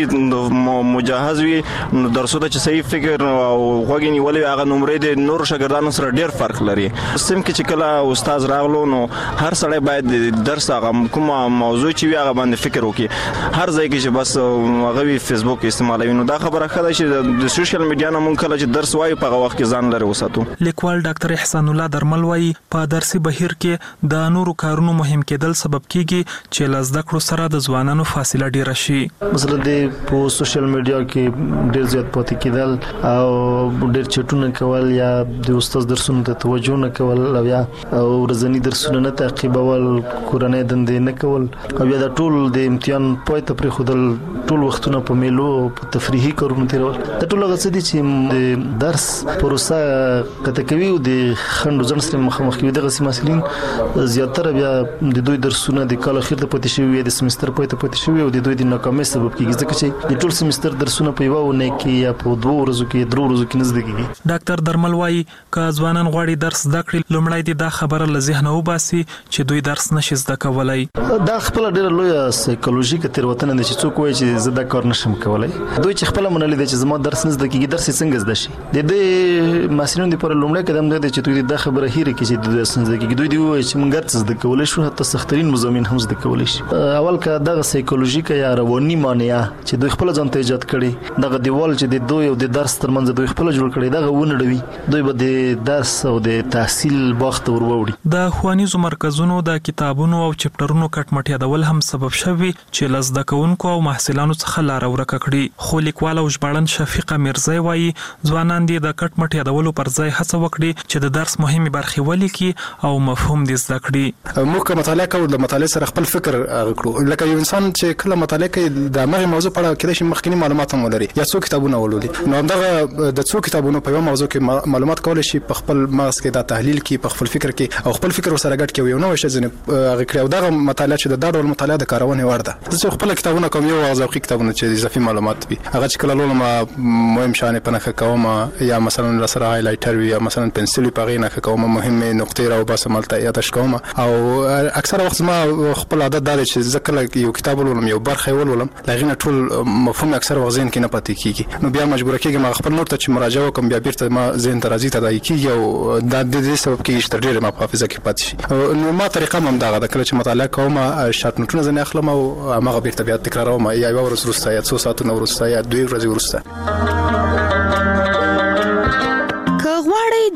مجهز وي نو درسو ته چې صحیح فکر او غوږ نیولې هغه نمرې د نورو شاګردانو سره ډیر فرق لري. سم کې چې کله استاد راغلو نو هر سړی باید درس هغه کومه موضوع چې وي هغه باندې فکر وکړي. هر ځای کې چې بس هغه وي فیسبوک استعمالوي نو دا خبره ښه ده چې د سوشل میډیا نه مونږ کله چې درس وایو په هغه وخت کې ځان لرې وساتو. لیکوال ډاکټر احسان الله درمل وایي په درسي بهیر کې د نورو کارونو مهم کېدل سبب کیږي چې له زده کړو سره د ځوانانو فاصله ډیره شي. مثلا د په سوشل میډیا کې ډیر زیات پاتې کېدل او ډیر چټونه کول یا د استاد درسونو ته توجه نه کول او یا ورځنی درسونه نه تعقیبول کورنۍ دندې نه کول او یا د ټول د امتحان پای ته پرې خودل ټول وختونه په میلو په تفریحي کارونو تیرول د ټول هغه څه دي چې د درس پروسه کته کوي او د خندو ځن سره مخامخ کوي. دغه مسلین زیاتره بیا د دوی درسونه د کال اخر ته پاتې شوی د سمستر پای ته پاتې شوی او د دوی د ناکامۍ سبب کیږي ځکه چې د ټول سمستر درسونه په یو ونه کې یا په 2 ورځو کې 3 ورځو کې نه زده کیږي. ډاکټر درمل وایي ک ځوانان غواړي درس زده کړي لومړی د دا خبره له ذهنه وباسي چې دوی درس نشي زده کولای. دا خپل ډیره لوی سایکولوژیکه تیروتنه ده چې څوک وایي چې زه دا کار نشم کولای. دوی چې خپل منل دي چې زما درس نه زده کیږي درس څنګه زده شي. د دې مسلین لپاره لومړی قدم ده چې دوی دا خبره هېره کړي چې د درس نه زده کیږي. دوی دی وایي چې موږ درس زده کولای شو حتی سخترین مضامین هم زده کولای شي. اول که دغه سایکولوژیکه یا رواني مانع چې دوی خپل ځان ته ایجاد کړي دغه دیوال چې د دوی او د درس ترمنځ دوی خپل جوړ کړي دغه ونړوي دوی به د درس او د تحصیل باغ ته وروړي. د ښوونیزو مرکزونو د کتابونو او چپټرونو کټمټ یادول هم سبب شوی چې له زده کوونکو او محصلانو څخه لاره ورکه کړي. خو لیکوال او ژباړن شفیقه میرزی وایي ځوانان دې د کټمټ یادولو پر ځای هڅه وکړي چې د درس مهمې برخې ولیکي او مفهوم دې زده کړي. موږ که مطالعه کوو د مطالعې سره خپل فکر کړو لکه یو انسان چې کله مطالعه کوي د هغې موضوع په اړه کېدای شي مخکیني معلومات هم ولري یا څو کتابونه ولولي نو همدغه د څو کتابونو په یوه موضوع کې معلومات کولی شي په خپل مغز کې دا تحلیل کړي په خپل فکر کې او خپل فکر ورسره ګډ کړي یو نوی شی ځینې هغه کړي او دغه مطالعه چې د دا ډول مطالعه د کارونې وړ ده. زه چې خپله کتابونه کوم یو ذوقي کتابونه چې اضافي معلومات وي هغه چې کله لولم مهم شیان په نښه کوم یا مثلا راسره هایلایټر وي یا مثلا پنسل وي په هغې نښه کوم مهمې نقطې راوباسم هلته یادداشت کوم او اکثره وخت زما خپل عادت دا دی چې زه کله یو کتاب ولولم یو برخه یې ولولم له هغې نه ټول مفهوم اکثره وخت ذهن کې نه پاتې کېږي نو بیا مجبوره کېږم هغه خپل نور ته چې مراجعه وکړم بیا بیرته ما ذهن ته راځي تداعي کېږي او دا د دې سبب کېږي چې تر ډېره ما په حافظه کې پاتې شي. نو ما طریقه هم همدغه ده کله چې مطالعه کوم شارټ نوټونه ځینې اخلم او هماغه بیرته بیا تکراروم یا یوه ورځ وروسته یا څو ساعتونه وروسته یا 2 ورځې وروسته. که غواړئ د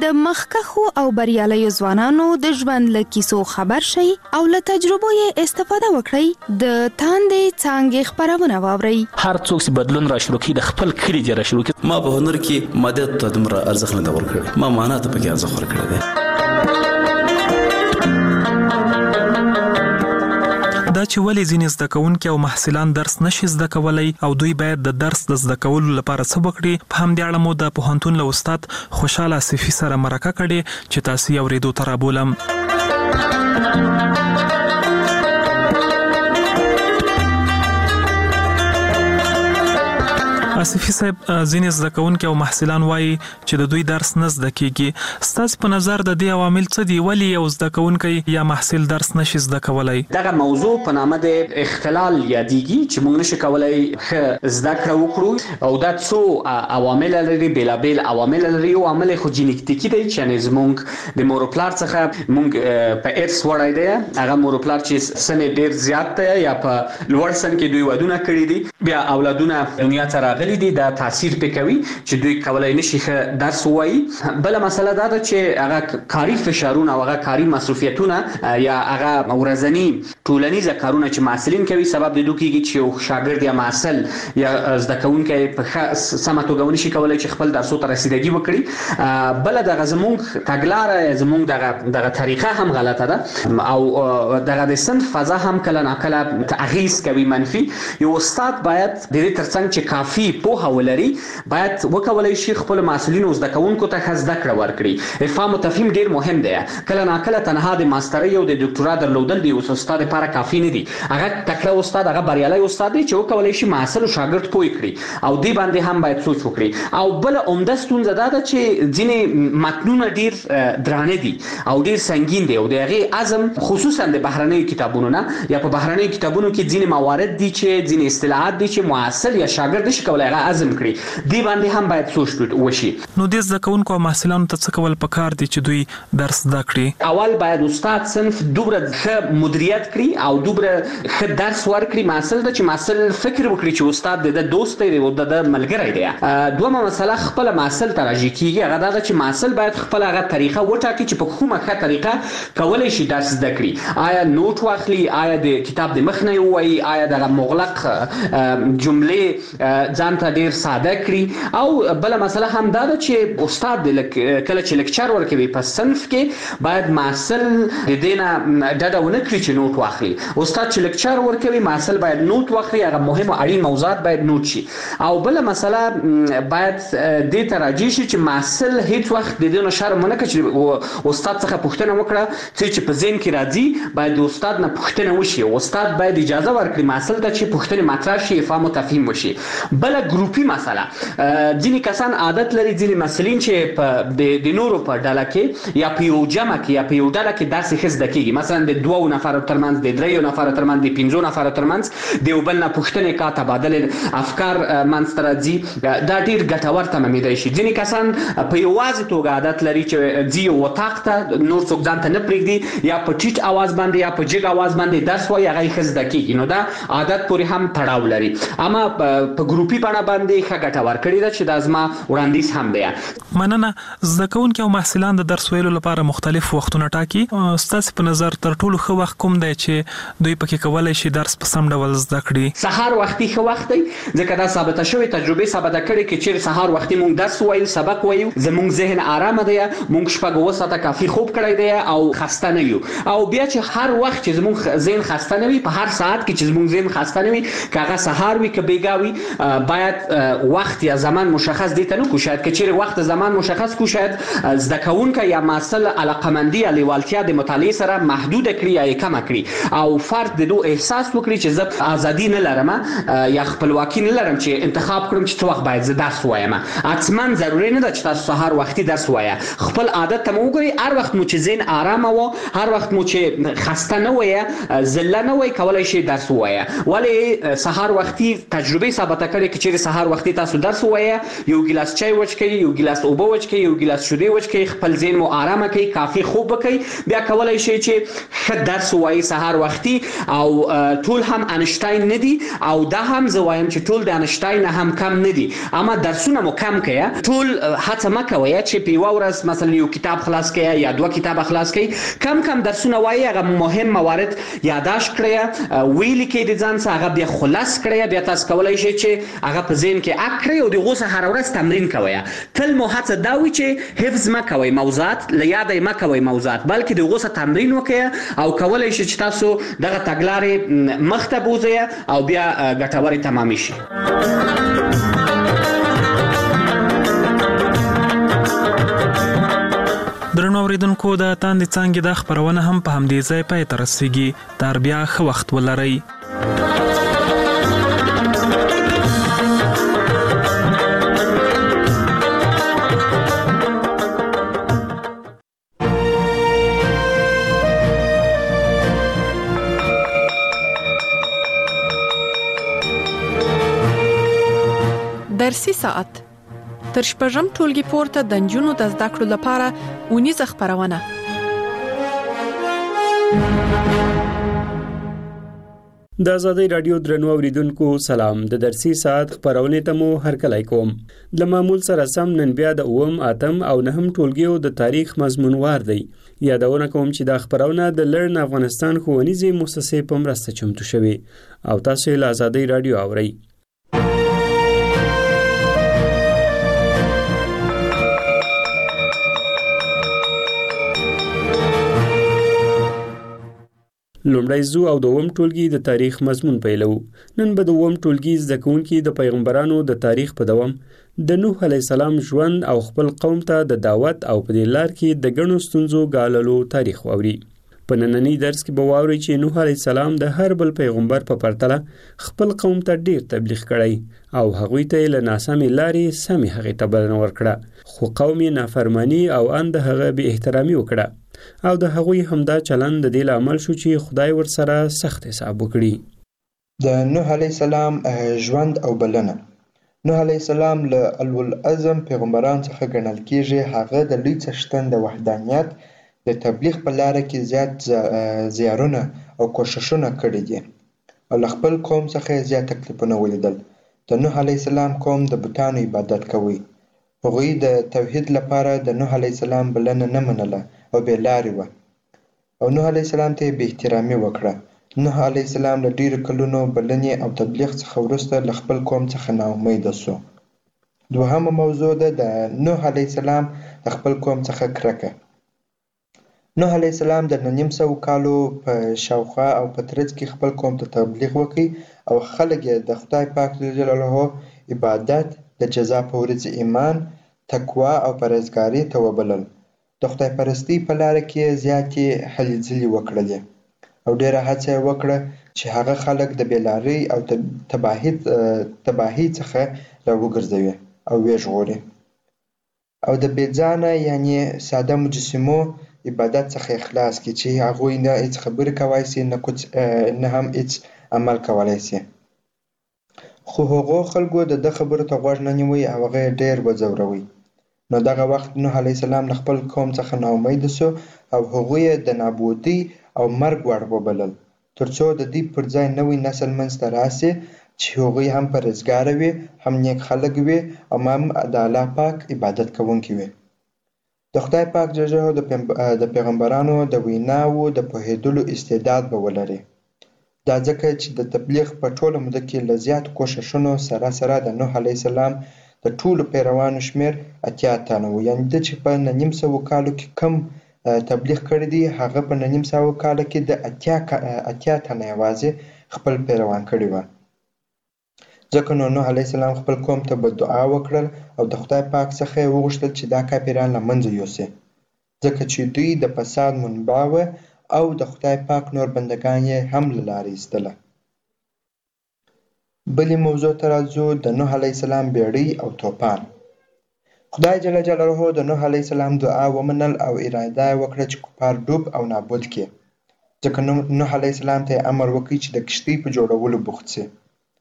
د مخکخو او بریالیو ځوانانو د ژوند له کیسو خبر شئ او له تجربو یې استفاده وکړئ. د تاندې څانګې خپرونه واورئ. هر څوک چې بدلون را شروع کړي د خپل کلي دې را شروع کړي. ما په هنر کې مادیات ته دومره ارزښت نه ورکړی، ما معنا ته پکې ارزښت ورکړی دی. دا چې ولې ځینې زده کوونکي او محصلان درس نشي زده کولی او دوی باید د درس د زده کولو لپاره څه وکړي، په همدې اړه مو د پوهنتون له استاد خوشحاله صفي سره مرکه کړې چې تاسو یې اورېدو ته رابولم. آصفي صاحب، ځینې زده کوونکي او محصلان وایي چې د دوی درس نه زده کیږي. ستاسو په نظر د دې عوامل څه دي؟ ولې یو زده کوونکی یا محصل درس نشي زده کولی؟ دغه موضوع په نامه د اختلال یادېږي چې موږ نشو کولی ښه زده کړه وکړو او دا څو عوامل لري، بېلابېل عوامل لري. یو عامل خو جینیټیکي دی چې زموږ د مور او پلار څخه موږ په ارث وړی دی. هغه مور او پلار چې سن ډېر زیات دی یا په لوړ سن کې دوی ودونه کړي دي، بیا اولادونه دنیا ته راغلي دي، دا تاثیر پکوي چې دوی کولای نشي ښه درس ووایي. بل مسله دا ده چې هغه کاري فشارونه او هغه کاري مصروفیتونه یا هغه ورځنی ټولنیز کارونه چې محصلین کوي سبب د دوی کېږي چې یو شاګرد یا محصل یا زده کوونکی په سمه توګه ونشي کولای چې خپل درسو ته رسیدګي وکړي. بل دغه زموږ تګلاره، زموږ دغه طریقه هم غلطه ده او دغه د صنف فضا هم کله ناکله اغیز کوي منفي. یو استاد باید د دې ترڅنګ چې کافي پوهه ولري باید وکولای شي خپل مسؤلینو زده کوونکو ته زده کړه ورکړي. افهام او تفهیم ډیر مهم دی. کله ناکله تنها د ماسترۍ او د ډاکټرا درلودل دی اوس استاد لپاره کافي نه دي. هغه تکړه استاد، هغه بریالي استاد دی چې وکولای شي محصل او شاګرد پوي کړي او دی باندې هم باید سوچ وکړي. او بل عمده ستونزه دا ده چې ځینې متنونه ډیر درانه دي او ډیر سنگین دي او د هغې عزم خصوصا د بهرنیو کتابونو نه یا په بهرنیو کتابونو کې ځینې موارد دي چې ځینې اصطلاحات دي چې محصل یا شاګرد نشي کولای هغه عزم کړي. دی باندې هم باید سوچ وشي. نو د زده کوونکو او محصلانو ته څه کول پکار دي چې دوی درس زده کړي؟ اول باید استاد صنف دومره ښه مدیریت کړي او دومره ښه درس ورکړي محصل ته چې محصل فکر وکړي چې استاد د دوست دی او د ملګری دی. دومره مسله خپل محصل ته راځي کیږي هغه دا چې محصل باید خپل هغه طریقه وټاکي چې په کومه ښه طریقه کولای شي درس زده کړي. آیا نوٹ واخلي، آیا د کتاب د مخ نه ووایي، آیا دغه مغلق جملې ځان ته ډیر ساده کړي. او بل مسله هم دا ده چې استاد کله چې لیکچر ورکوي په صنف کې باید محصل د دې نه ډډه ونه کړي چې نوٹ واخلي. استاد چې لیکچر ورکوي محصل باید نوٹ واخلي، هغه مهم او اړین موضوعات باید نوٹ شي. او بل مسله باید دې ته راځي چې محصل هیڅ وخت د دې نه شرم نه کوي چې استاد څخه پوښتنه وکړه چې په ذهن کې راځي باید د استاد نه پوښتنه وشي. استاد باید اجازه ورکړي محصل ته چې پوښتنه مطرح شي، افهام او تفهیم وشي. بل ګروپي مسله، ځینې کسان عادت لري، ځینې مسلین چې د نورو په ډله کې یا په یو جمع کې یا په یو ډله کې درس ښه زده کېږي، مثلا د 2 نفرو ترمنځ، د 3 نفرو ترمنځ، د 5 نفرو ترمنځ د یو بل نه پوښتنې کا تبادله افکار منځته راځي. دا ډیر ګټور تمامیدای شي. ځینې کسان په یوازې توګه عادت لري چې ځي یو اتاق ته نور څوک ځان ته نه پرېږدي، یا په ټیټ اواز باندې یا په جګ اواز باندې درس وایي، هغه ښه زده کېږي. نو دا عادت پورې هم تړاو لري. اما په ګروپي بڼه باندې ښه ګټه ورکړې ده چې دا زما وړاندیز هم دی. مننه. زده کوونکي او محصلان د درس ویلو لپاره مختلف وختونه ټاکي. ستاسو په نظر تر ټولو ښه وخت کوم دی چې دوی پکې کولای شي درس په سم ډول زده کړي؟ سهار وختي ښه وخت دی، ځکه دا ثابته شوې تجربې ثابته کړې چې چیرې سهار وختي موږ درس وایو، سبق وایو، زموږ ذهن آرامه دی، موږ شپږ اوه ساعته کافي خوب کړی دی او خسته نه یو. او بیا چې هر وخت چې زموږ ذهن خسته نه وي، په هر ساعت کې چې زموږ ذهن خسته نه وي، که هغه سهار وي که بیګا وي، باید وخت یا زمان مشخص دي ته نه کو. شاید که چیرې وخت زمان مشخص کو، شاید زده کوونکی یا محصل علاقمندي یا لیوالتیا د مطالعې سره محدود کړي یا کم کړي او فرد د دوه احساس وکړي چې زه ازادي نه لرم یا خپلواکي نه لرم چې انتخاب کړم چې څه وخت باید زه درس وایم. حتما ضروري نه ده چې تاسو سهار وختي درس وایه. خپل عادت ته مو وګورئ، هر وخت مو چې ذهن آرامه و، هر وخت مو چې خسته نه وایه، ذله نه وایه، کولای شي درس وایه. ولی سهار وختي تجربه ثابته کړې چې کچېرې سهار وختي تاسو درس ووایه یو ګیلاس چای وچکئ یو ګیلاس اوبه وچکئ یو ګیلاس شیدې وچکئ خپل ذهن مو آرامه کړئ کافي خوب وکړئ بیا کولی شئ چې ښه درس ووایي سهار وختي او ټول هم انشتاین نه دي او دا هم زه وایم چې ټول د انشتاین نه هم کم نه دي اما درسونه مو کم کړئ ټول هڅه مه کوئ چې په یوه ورځ مثلا یو کتاب خلاص کړئ یا 2 کتابه خلاص کړئ کم درسونه وایي هغه مهم موارد یادداشت کړئ ویلي کړئ د ځان څخه هغه بیا خلاص کړئ بیا تاسو کولی شئ چې هغه په ذهن کې اک کړئ او د هغو څخه هره ورځ تمرین کوئ تل مو هڅه دا وي چې حفظ مه کوئ موضوعات له یاده یې مه کوئ موضوعات بلکې د هغو څخه تمرین وکړئ او کولی شئ چې تاسو دغه تګلارې مخته بوځئ او بیا ګټورې تمامې شي درنو اوریدونکو د تاندې څانګې د خپرونه هم په همدې ځای پای ته رسیږي تر بیا ښه وخت ولرئ درسي ساعت تر شپږم ټولګي پورته د نجونو د زده کړو لپاره اونیزه خپرونه د آزادۍ رادیو درنو اوریدونکو سلام د درسي ساعت خپرونې ته مو هرکلی کوم د معمول سره سم نن بیا د 8 او 9 ټولګیو د تاریخ مضمونوار دی یادونه کوم چې د خپرونه د لرن افغانستان ښوونیزې مؤسسې په مرسته چمتو شوې او تاسو یې له آزادۍ رادیو اورئ لومړی زو او دوم ټولګي د تاریخ مضمون پیلو نن به دوم ټولګي زده کوونکي د پیغمبرانو د تاریخ په دوام د نوح علی السلام ژوند او خپل قوم ته د دعوت او په دې لار کې د ګڼو ستونزو ګاللو تاریخ واوري په نننی درس کې به واوري چې نوح علی السلام د هر بل پیغمبر په پرتله خپل قوم ته ډیر تبلیغ کړی او هغوی ته له ناسمې لارې سمې هغې ته بلنه ورکړه خو قوم یې نافرمانی او اند هغه بې احترامي وکړه او د هغوی همدا چلند د دې لامل شو چې خدای ورسره سخت حساب وکړي د نوح علی السلام ژوند او بلنه نوح علی السلام له العظم پیغمبران څخه ګڼل کیږي هغه د لوی څښتن د وحدانیت د تبلیغ په لار کې زیات زیارونه او کوششونه کړي دي او له خپل قوم څخه زیات تکلیفونه ولیدل د نوح علی السلام قوم د بتانو عبادت کوي هغوی د توحید لپاره د نوح علی السلام بلنه نه منله او بې لارې وه او نوح علیه السلام ته یې بې احترامي وکړه نوح علیه السلام له ډېرو کلونو بلنې او تبلیغ څخه وروسته له خپل قوم څخه ناامیده سو دوهمه موضوع ده د نوح علیه السلام د خپل قوم څخه کرکه نوح علیه السلام د 900 کالو په شاوخوا او په ترڅ کې خپل قوم ته تبلیغ وکړي او خلک یې د خدای پاک جل جلاله عبادت د جزا په ورځ ایمان تقوا او پرهیزګاري ته وبلل د خدای پرستی په لار کې زیاتې هلې ځلې وکړلې او ډېره هڅه یې وکړه چې هغه خلک د بېلارۍ او تباهۍ څخه راوګرځوي او ویې ژغوري او د بېځانه یعنې ساده مجسمو عبادت څخه خلاص کړي چې هغوی نه هیڅ خبرې کولی شي نه هم هیڅ عمل کولی شي خو هغو خلکو د ده خبرو ته غوږ نه نیوی او هغه یې ډېر وځوروي نو دغه وخت نوح علیه السلام له خپل قوم څخه ناامیده سو او هغوی یې د نابودۍ او مرګ وړ وبلل تر څو د دوی پر ځای نوی نسل منځته راسي چې هغوی هم پرهیزګاره وي هم نیک خلک وي او هم د الله پاک عبادت کوونکي وي د خدای پاک جل جلاله د پیغمبرانو د ویناوو د پوهېدلو استعداد به ولري دا ځکه چې د تبلیغ په ټوله موده کې له زیاتو کوښښونو سره د نوح علیه السلام د ټولو پیروانو شمېر 80 تنه و یعنې ده چې په 900 کالو کې کم تبلیغ کړی دی هغه په 900 کاله کې د 80 تنه یوازې خپل پیروان کړي وه ځکه نو نوح علیه السلام خپل قوم ته به دعا وکړل او د خدای پاک څخه یې وغوښتل چې دا کافران له منځه یوسي ځکه چې دوی د فساد منبع وه او د خدای پاک نور بندګان یې هم له لارې ایستله بلې موضوع ته راځو د نوح علیه السلام بیړۍ او طوفان خدای جل جلاله د نوح علیه السلام دعا ومنل او اراده یې وکړه چې کفار ډوب او نابود کړي ځکه نوح علیه السلام ته یې امر وکړ چې د کښتۍ په جوړولو بوخت شي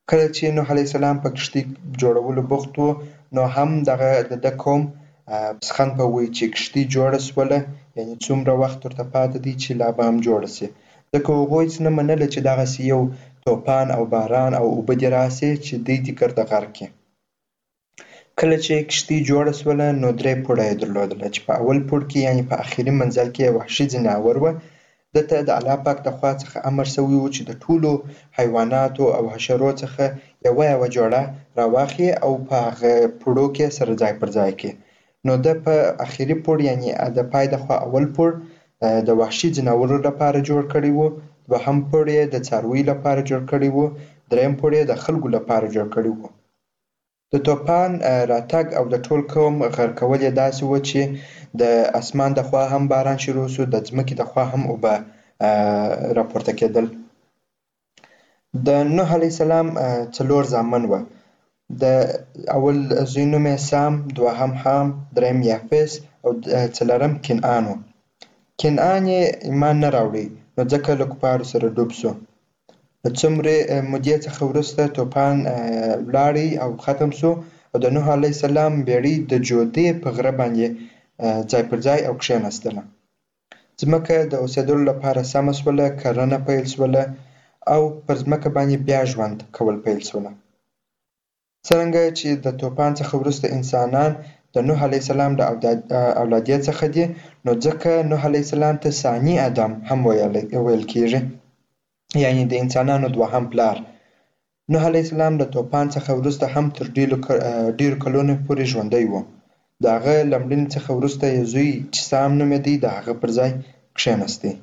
کله چې نوح علیه السلام په کښتۍ جوړولو بوخت و نو هم دغه د قوم پسخند په وی چې کښتۍ جوړه سوله، یعنی څومره وخت ورته پاتې دی چې لا به هم جوړه سي، ځکه هغوی څه نه منله چې دغسې یو توپان او باران او اوبه دې راسي چې دوی دې ګرده غرق کړي. کله چې کښتۍ جوړه سوله نو 3 پوړه یې درلودله چې په اول پوړ کې یعنی په اخري منزل کې یې وحشي ځناور وه. دته د الله پاک د خوا څخه امر سوی و چې د ټولو حیواناتو او حشرو څخه یوه جوړه راواخلي او په هغه پوړو کې سره ځای پر ځای کړي. نو ده په اخري پوړ یعنی د پای د خوا اول پوړ د وحشي ځناورو لپاره جوړ کړی و، دوهم پوړ یې د څارویو لپاره جوړ کړی و، دریم پوړ یې د خلکو لپاره جوړ کړی و. د طوفان راتګ او د ټول قوم غرقول یې داسې و چې د اسمان د خوا هم باران شروع سو، د ځمکې د خوا هم اوبه راپورته کېدل. د نوح علیه السلام 4 زامن وه. د اول زوی نوم یې سام، دوهم حام، دریم یافس او څلورم کنعان و. کنعان یې ایمان نه راوړی نو ځکه له کفارو سره ډوب سو. له څومرې مودې څخه وروسته طوفان ولاړی او ختم سو او د نوح علیه السلام بیړۍ د جودې په غره باندې ځای پر ځای او کښېنستله. ځمکه د اوسېدلو لپاره سمه سوله، کرنه پیل سوله او پر ځمکه باندې بیا ژوند کول پیل سوله. څرنګه چې د طوفان څخه وروسته انسانان د نوح علیه السلام د اولادیت څخه دي نو ځکه نوح علیه السلام ته ثاني ادم هم ویل کیږي، یعنی د انسانانو دوهم پلار. نوح علیه السلام د طوفان څخه وروسته هم تر ډیرو کلونو پورې ژوندی و. د هغه له مړینې څخه وروسته یې زوی چې سام نومېدی د هغه پر ځای کښېنستی.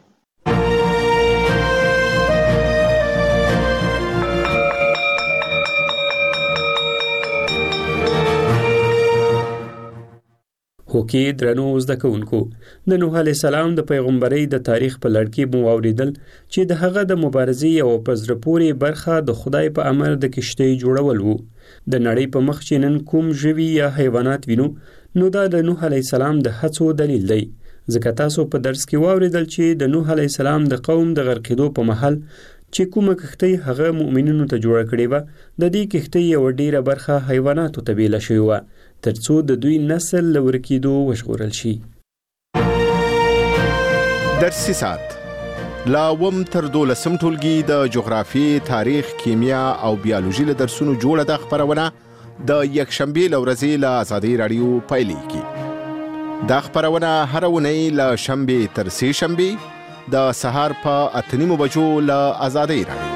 هوکې درنو زده کوونکو، د نوح علیه السلام د پیغمبرۍ د تاریخ په لړ کې مو واورېدل چې د هغه د مبارزې یوه په زړه پورې برخه د خدای په امر د کښتۍ جوړول و. د نړۍ په مخ چې نن کوم ژوي یا حیوانات وینو نو دا د نوح علیه السلام د هڅو دلیل دی، ځکه تاسو په درس کې واورېدل چې د نوح علیه السلام د قوم د غرقېدو په مهال چې کومه کښتۍ هغه مؤمنینو ته جوړه کړې وه، د دې کښتۍ یوه ډیره برخه حیواناتو ته بیله شوې وه ترڅو د دوی نسل له ورکېدو وژغورل شي. درسي ساعت لا وم تر 12 ټولګي د جغرافي، تاریخ، کیمیا او بیولوژي له درسونو جوړه د خبرونه د یکشنبه لورځي له آزادۍ رادیو پایلیږي. دا خبرونه هر اونۍ له شنبه تر سه شنبه د سهار په 8:30 بجو له آزادۍ رادیو.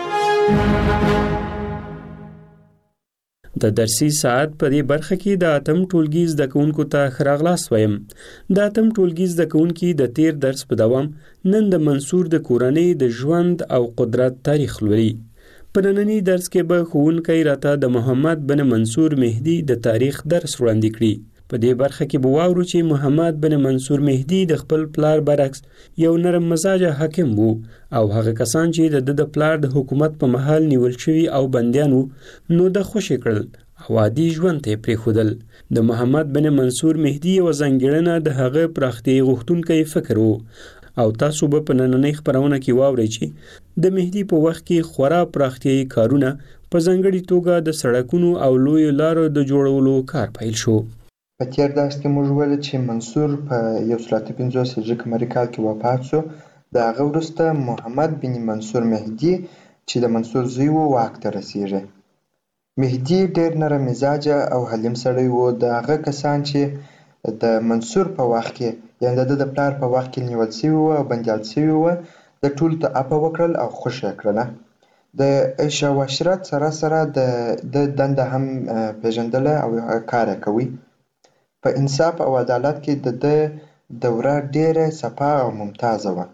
د درسي ساعت په دې برخه کې د اتم ټولګي زده کوونکو ته ښه راغلاست وایم. د اتم ټولګي زده کوونکي د تیر درس په دوام نن د منصور د کورنۍ د ژوند او قدرت تاریخ لولي. په ننني درس کې به ښوونکی راته د محمد بن منصور مهدي د تاریخ درس وړاندې کړي. په دې برخه کې به واورو چې محمد بن منصور مهدي د خپل پلار برعکس یو نرم مزاجه حاکم وو او هغه کسان چې د پلار د حکومت په مهال نیول شوي او بندیان وو نو د خوشي کړل او عادي ژوند ته پرېښودل. د محمد بن منصور مهدي یوه ځانګړنه د هغه پراختیا غوښتونکی فکر وو او تاسو به په نننۍ خپرونه کې واورئ چې د مهدي په وخت کې خورا پراختیایي کارونه په ځانګړې توګه د سړکونو او لویو لارو د جوړولو کار پیل شو. په تیر درس کې موږ ویل چې منصور په 1150 هجري قمري کال کې وفات شو. د هغه وروسته محمد بن منصور مهدي چې د منصور زوی و واک ته رسیږي. مهدي ډېر نرم مزاجه او حلیم سړی و. د هغه کسان چې د منصور په وخت کې یعنې د پلار په وخت کې نیول سوي وو او بندیان سوي وو د ټولو ته عفوه وکړل او خوشي یې کړله. د عیش او عشرت سره سره د دنده هم پیژندله او کار یې کوي. په انصاف او عدالت کې د دوره ډېره صفا او ممتازه وه.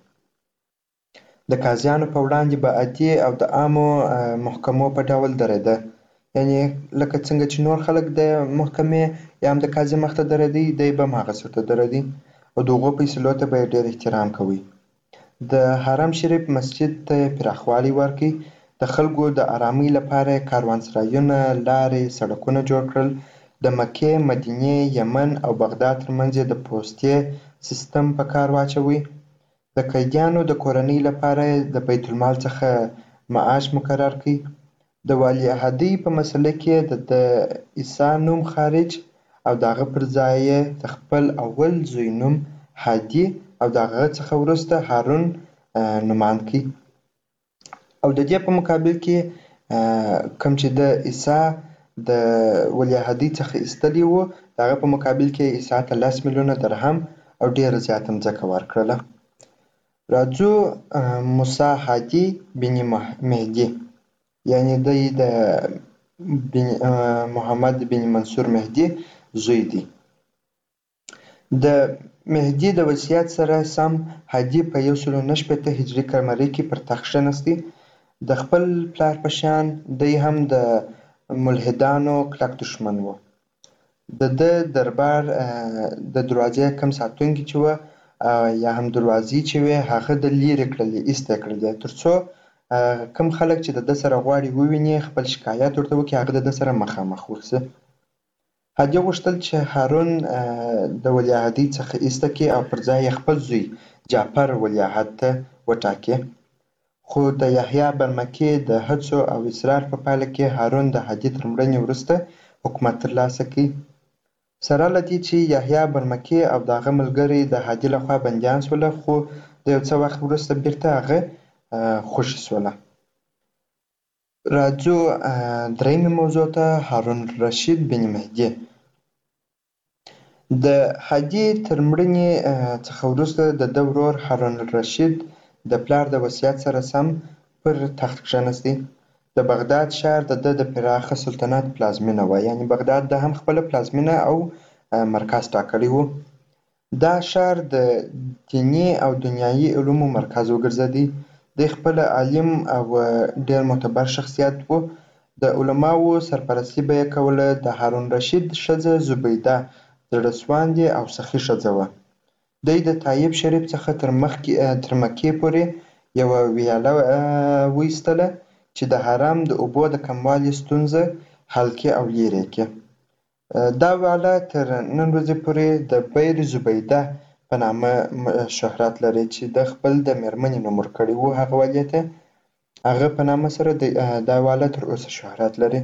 د قاضیانو په وړاندې به عادي او د عامو محکمو په ډول درېده، یعنې لکه څنګه چې نور خلک د محکمې یا هم د قاضي مخ ته درېدی دی به هم هغسې ورته درېدی او د هغو فیصلو ته به یې ډېر احترام کوي. د حرم شریف مسجد ته یې پراخوالی ورکړي. د خلکو د آرامۍ لپاره یې کاروانسرایونه، لارې، سړکونه جوړ کړل. د مکې، مدینې، یمن او بغداد ترمنځ یې د پوستې سیستم په کار واچوي. د قیدیانو د کورنۍ لپاره د بیت المال څخه معاش مقرر کړي. د والي احدی په مسله کې د عیسی نوم خارج او دغه پر ځای د خپل اول زوی نوم هادي او دغه څخه وروسته هارون نومان کی. او د دې په مقابل کې کوم چې د عیسی د ولی احدی څخه ایستلی وو دغه په مقابل کې عیسی ته 10 میلیونه درهم او ډیره زیاته مځکه ورکړله. راځو موسی هادي بن مهدي یعنی د محمد بن منصور مهدي زوی دی. د مهدي د وصیت سره سم هادي په 1909 هجري قمري کې پر تخت کښېنستی. د خپل پلار په شان دی هم د ملحدانو کلک دښمن و. د دربار د دروازې کم ساتونکي چې وه یا هم دروازې چې وې هغه د لیرې کړلې ایسته کړلې تر څو کم خلک چې د ده سره غواړي وویني خپل شکایت ورته وکړي هغه د ده سره مخامخ ورسي. هادي غوښتل چې هارون د ولیعهدۍ څخه ایسته کړي او پر ځای یې خپل زوی جعفر ولیعهد ته وټاکي. خو د یحیی برمکي د هڅو او اصرار په پایله کې هارون د هادي تر مړینې وروسته حکومت ترلاسه کړي. سره له دې چې یحیی برمکي او د هغه ملګري د هادي لخوا بندیان شوله خو د یو څه وخت وروسته بیرته هغه خوشي شوله. راځو درېیمې موضوع ته هارون رشید بن مهدي. د هادي تر مړینې څخه وروسته د ده ورور هارون رشید د پلار د وصیت سره سم پر تخت کښېنستی. د بغداد ښار د ده د پراخه سلطنت پلازمینه وه یعنې بغداد د هم خپله پلازمینه او مرکز ټاکلی و. دا ښار د دیني او دنیایي علومو مرکز وګرځېدی. دی خپل عالم او ډېر معتبر شخصیت و. د علماو سرپرستي به یې کوله. د هارون رشید ښځه زبیده زړه سواندې او سخي ښځه وه. دی د طایب شریف څخه تر مکې پورې یوه ویاله وایستله چې د حرم د اوبو د کموالي ستونزه حل کړي او لرې کړي. دا ویاله تر نن ورځې پورې د بیر زبیده په نامه شهرت لري چې د خپل د مېرمنې نوم ورکړی و هغه والي ته. هغه په نامه سره دا ویاله تر اوسه شهرت لري.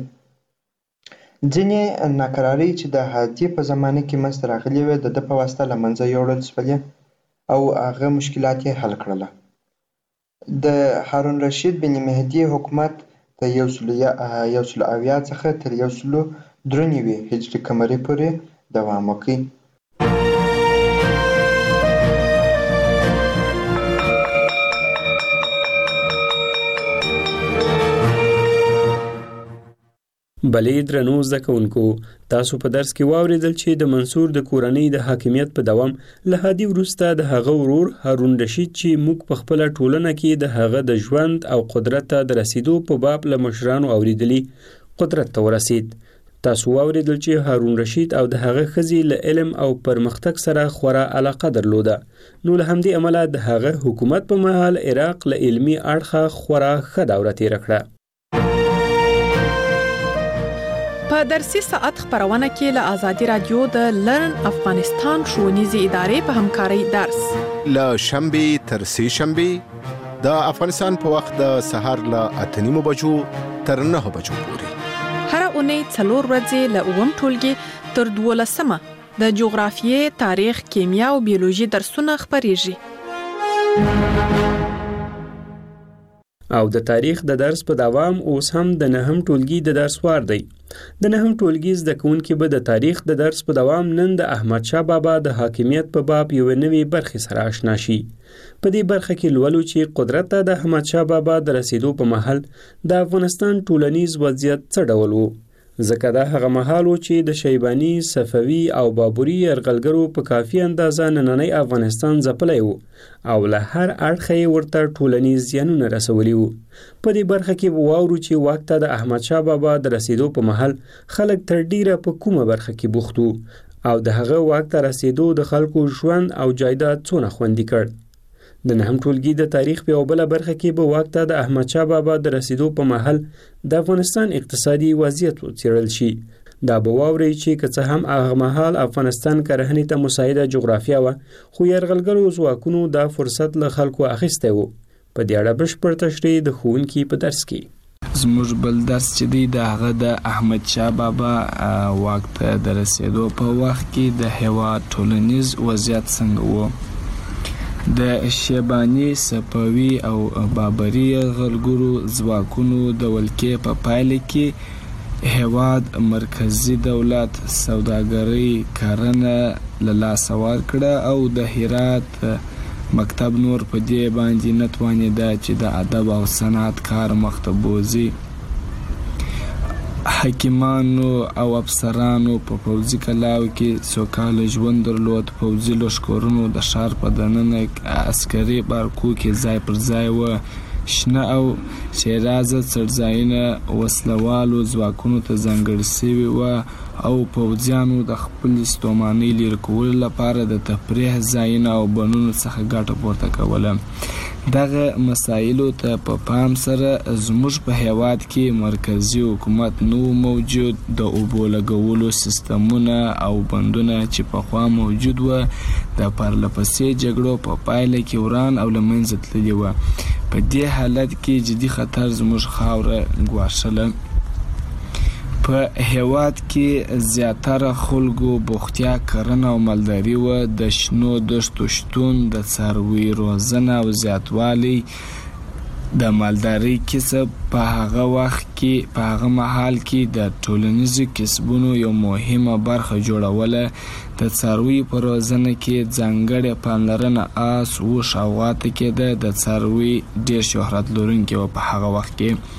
ځینې ناکرارۍ چې د هادي په زمانه کې منځته راغلې وې د ده په واسطه له منځه یوړل شولې او هغه مشکلات یې حل کړله. د هارون رشید بن مهدي حکومت د 170 څخه تر 193 هجري قمري پورې دوام وکړي. بلې درنو زده کوونکو، تاسو په درس کې واورېدل چې د منصور د کورنۍ د حاکمیت په دوام له هادي وروسته د هغه ورور هارون رشید چې موږ په خپله ټولنه کې د هغه د ژوند او قدرت ته د رسیدو په باب له مشرانو اورېدلي قدرت ته ورسید. تاسو واورېدل چې هارون رشید او د هغه ښځې له علم او پرمختګ سره خورا علاقه درلوده. نو له همدې امله د هغه حکومت په مهال عراق له علمي اړخه خورا ښه دوره تېره کړه. په درسي ساعت خبرونه کې له آزادي رادیو د لرن افغانستان ښوونیزې ادارې په همکارۍ درس له شنبې تر سې شنبې د افغانستان په وخت د سهار له 8:30 بجو تر 9 بجو پورې هر اونۍ 4 ورځې له 9 ټولګي تر 12 د جغرافیې، تاریخ، کیمیا او بیولوژي درسونه خبريږي. او د تاریخ د درس په دوام اوس هم د 9 ټولګي د درس وار دی. د 9 ټولګي زده کوونکي به د تاریخ د درس په دوام نن د احمد شاه بابا د حاکمیت په باب یو نوې برخې سره آشنا شي. په دې برخه کې لولو چې قدرت ته د احمد شاه بابا د رسیدو په مهال د افغانستان ټولنیز وضعیت څه ډول و، ځکه دا هغه مهال و چې د شیباني، صفوي او بابري یرغلګرو په کافي اندازه نننی افغانستان ځپلی و او له هر اړخه یې ورته ټولنیز زیانونه رسولي وو. په دې برخه کې به واورو چې واک ته د احمد شاه بابا د رسیدو په مهال خلک تر ډیره په کومه برخه کې بوخت وو او د هغه واک ته رسیدو د خلکو ژوند او جایداد څونه خوندي کړ. د 9 ټولګي د تاریخ په یوه بله برخه کې به واک ته د احمد شاه بابا د رسیدو په مهال د افغانستان اقتصادي وضعیت وڅېړل شي. دا به واورئ چې که څه هم هغه مهال افغانستان کرهنې ته مساعده جغرافیه وه، خو یرغلګرو ځواکونو دا فرصت له خلکو اخیستی و. په دې اړه بشپړ تشریح د ښوونکي په درس کې. زموږ بل درس چې دی د هغه د احمد شاه بابا واک ته د رسیدو په وخت کې د هیواد ټولنیز وضعیت څنګه و. د شیباني، صفوي او بابري یرغلګرو ځواکونو د ولکې په پایله کې هیواد مرکزی دولت سوداګرۍ کرنه له لاسه ورکړه او د هرات مکتب نور په دې باندې نه توانېده چې د ادب او صنعت کار مخ ته بوځي. حکیمانو او افسرانو په پوځي کلاو کې سوکاله ژوند درلود. پوځي لښکرونو د ښار په دننه عسکري بارکو کې ځای پر ځای و. شنه او شیرازه څړځایونه وسلوالو ځواکونو ته ځانګړي شوي وو او پوځیانو د خپلې ستومانۍ لرې کولو لپاره د تفریح ځایونه او بڼونو څخه ګټه پورته کوله. دغه مسایلو ته په پام سره زموږ په هیواد کې مرکزي حکومت نو موجود. د اوبو لګولو سیستمونه او بندونه چې پخوا موجود و د پرلپسې جګړو په پایله کې وران او له منځه تللي وه. په دې حالت کې جدي خطر زموږ خاوره ګواښله. په هیواد کې زیاتره خلکو بوختیا کرنه او مالداري و. د شنو دښتو شتون، د څاروي روزنه او زیاتوالی د مالداري کسب په هغه وخت کې په هغه مهال کې د ټولنیزو کسبونو یو مهمه برخه جوړوله. د څاروي په روزنه کې ځانګړې پاملرنه آس، اوښ او غوا ته کېده. د څاروي ډېر شهرت لرونکي وو په هغه وخت کې.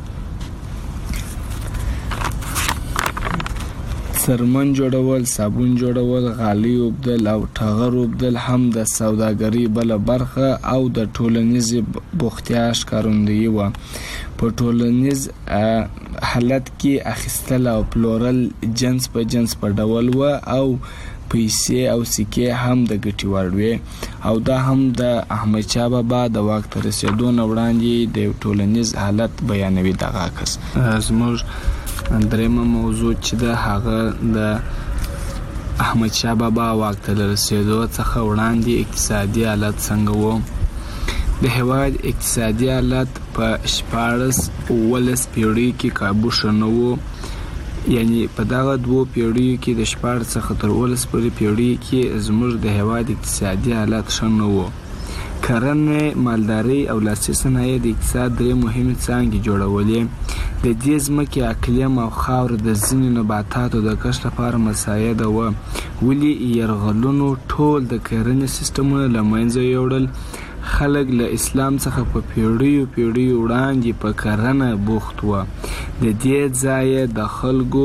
څرمن جوړول، صابون جوړول، غالۍ اوبدل او ټغر اوبدل هم د سوداګرۍ بله برخه او د ټولنیزې بوختیا ښکارندویي وه. په ټولنیز حالت کې اخیستل او پلورل جنس په جنس په ډول و او پیسې او سکې هم د ګټې وړ وې او دا هم د احمد شاه بابا د واک ته رسېدو نه وړاندې د یو ټولنیز حالت بیانوي. دغه عکس زموږ درېیمه موضوع چې ده هغه د احمد شاه بابا واک ته له رسېدو څخه وړاندې اقتصادي حالت څنګه و. د هیواد اقتصادي حالت په 14 پیړیو کې کابو ښه نه و. یعنی په دغه 2 پیړیو کې د 14 څخه تر 18 پورې پیړیو کې زموږ د هیواد اقتصادي حالت ښه نه و. کرنه، مالداري او لاسي صنایع د اقتصاد درې مهمې څانګې جوړولې. د دې ځمکې اقلیم او خاوره د ځینو نباتاتو د کښت لپاره مساعده وه. ولې یرغلونو ټول د کرنې سیستمونه له منځه یوړل. خلک له اسلام څخه په پیړیو وړاندې په کرنه بوخت وه. د دې ځایه د خلکو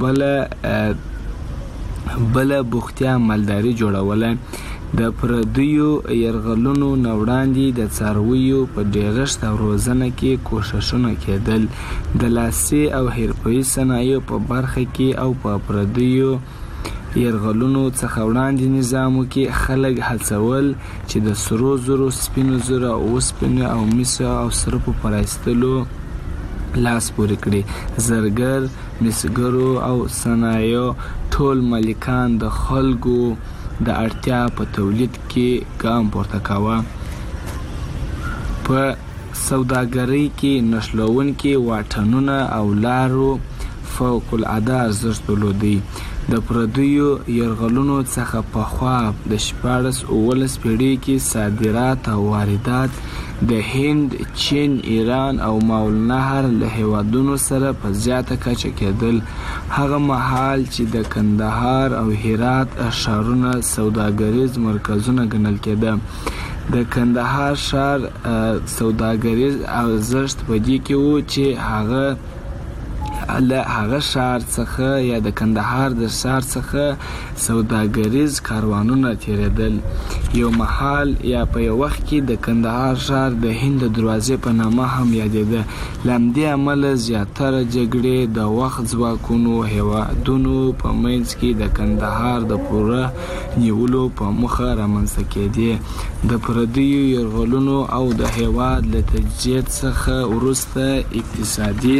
بله بوختیا مالداري جوړوله. د پردیو یرغلونو نه وړاندې د څارویو په ډېرښت او روزنه کې کوښښونه کېدل. د لاسي او حرفوي صنایعو په برخه کې او په پردیو یرغلونو څخه وړاندې نظامو کې خلک هڅول چې د سرو زرو، سپینو زرو، اوسپنې او مسو او سرپو په رایستلو لاس پورې کړي. زرګر، مسګرو او صنایعو ټول مالکان د خلکو د اړتیا په تولید کې ګام پورته کاوه. په سوداګرۍ کې نښلوونکي واټنونه او لارو فوق العاده ارزښت درلودی. د پردیو یرغلونو څخه پخوا د 14-15 پیړۍ کې صادرات او واردات د هند، چین، ایران او ماوالنهر له هیوادونو سره په زیاته کچه کېدل. هغه مهال چې د کندهار او هرات ښارونه سوداګریز مرکزونه ګڼل کېده. د کندهار ښار سوداګریز ارزښت په دې کې و چې هغه له هغه ښار څخه یا د کندهار د ښار څخه سوداګریز کاروانونه تیریدل. یو مهال یا په یو وخت کې د کندهار ښار د هند د دروازې په نامه هم یادېده. له همدې امله زیاتره جګړې د وخت ځواکونو هیوادونو په منځ کې د کندهار د پوره نیولو په موخه رامنځته کېدې. د پردیو یرغلونو او د هیواد له تجزیې څخه وروسته اقتصادي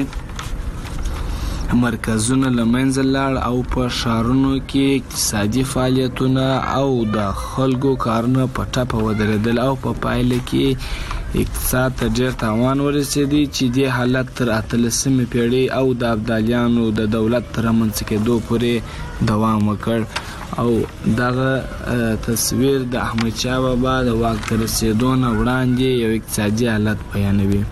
مرکزونه له منځه لاړ او په ښارونو کې اقتصادي فعالیتونه او د خلکو کارونه په ټپه ودرېدل او په پایله کې اقتصاد ته ډېر تاوان ورسېدی چې دې حالت تر 18مې پیړۍ او د ابدالیانو د دولت تر رامنځته کېدو پورې دوام وکړ او دغه تصویر د احمدشاه بابا د واک ته رسېدو نه وړاندې یو اقتصادي حالت بیانوي.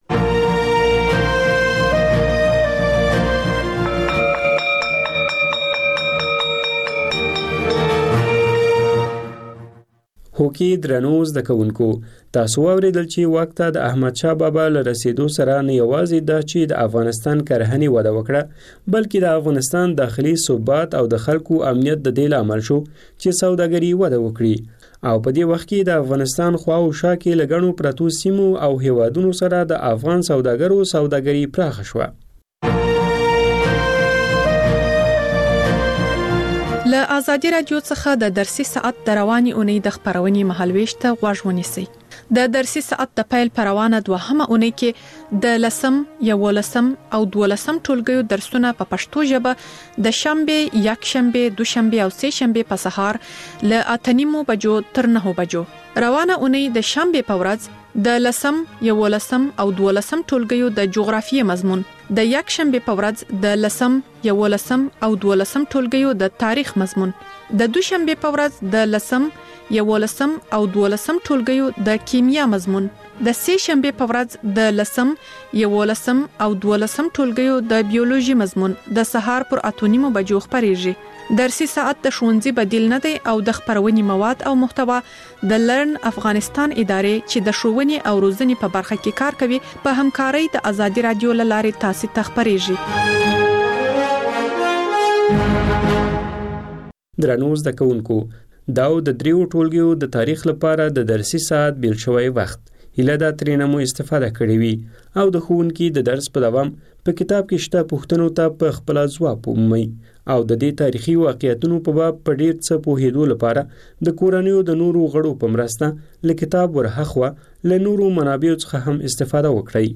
هوکي درنو زده کوونکو، تاسو واوریدل چې واک ته د احمدشاه بابا له رسېدو سره نه یوازې دا چې د افغانستان کرهنې وده وکړه، بلکې د افغانستان داخلي ثبات او د خلکو امنیت د دې لامل شو چې سوداګري وده وکړي او په دې وخت کې د افغانستان خوا او شا کې لګڼو پرتو سیمو او هیوادونو سره د افغان سوداګرو سوداګري پراخه شوه. له آزادي رادیو څخه د درسي ساعت د رواني اونۍ د خبرونې مهالويش ته غوږ ونیسئ. د درسي ساعت د پیل پروانه دوهمه اونۍ کې د 10 11 او 12 ټولګیو درسونه په پښتو ژبه د شنبه، یکشنبه، دوشنبه او سه شنبه په سهار له 8:30 بجو تر 9 بجو. روانه اونۍ د شنبه په ورځ د 10 11 او 12 ټولګیو د جغرافیې مضمون، د یکشنبه په ورځ د 10 11 او 12 ټولګیو د تاریخ مضمون، د دوشنبه په ورځ د 10 11 او 12 ټولګیو د کیمیا مضمون، د سه شنبه په ورځ د 10 11 او 12 ټولګیو د بیولوژي مضمون د سهار پر 8:30 بجو خبريږي. درسي ساعت د ښوونځي بدیل نه دی او د خبرونې مواد او محتوا د لرن افغانستان ادارې چې د ښوونې او روزنې په برخه کې کار کوي په همکارۍ د آزادي رادیو لارې تاسو ته خبريږي. درنو زده کوونکو، دا د دریو ټولګیو د تاریخ لپاره د درسي ساعت بیل شوی وخت هله دا ترېنه مو استفاده کړې وي او د ښوونکي د درس په دوام په کتاب کې شته پوښتنو ته په خپل ځواب ومومئ او د دې تاریخي واقعیتونو په باب په ډیر څه پوهېدو لپاره د کورنیو د نورو غړو په مرسته له کتاب ورهخوا له نورو منابعو څخه هم استفاده وکړئ.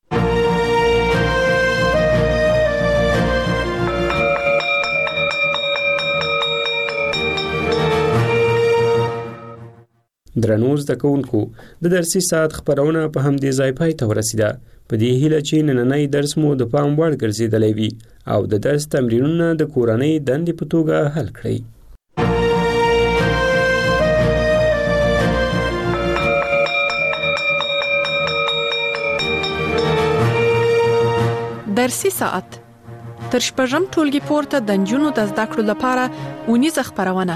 درنو زده کوونکو، د درسي ساعت خبرونه په همدې ځای پای ته ورسیده. په دې هیله چې نننی درس مو د پام وړ ګرځېدلی وي او د درس تمرینونه د کورنۍ دندې په توګه حل کړئ. درسي ساعت تر شپږم ټولګي پورته د نجونو د زده کړو لپاره اونیزه خبرونه.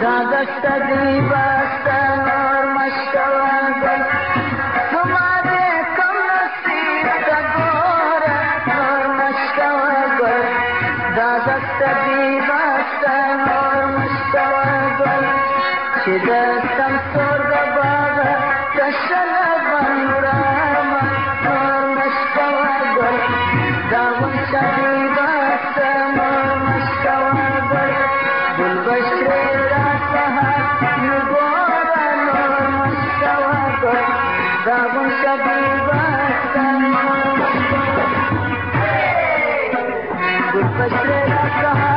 Thank you. چې د سمسور د باغ کشل بنورما نور مشکوا ګل دا وشبي باسم مشکوا ګل بل بشری را سهار نګورا نور مشکوا ګل دا وشبي باسم بل بشری را سهار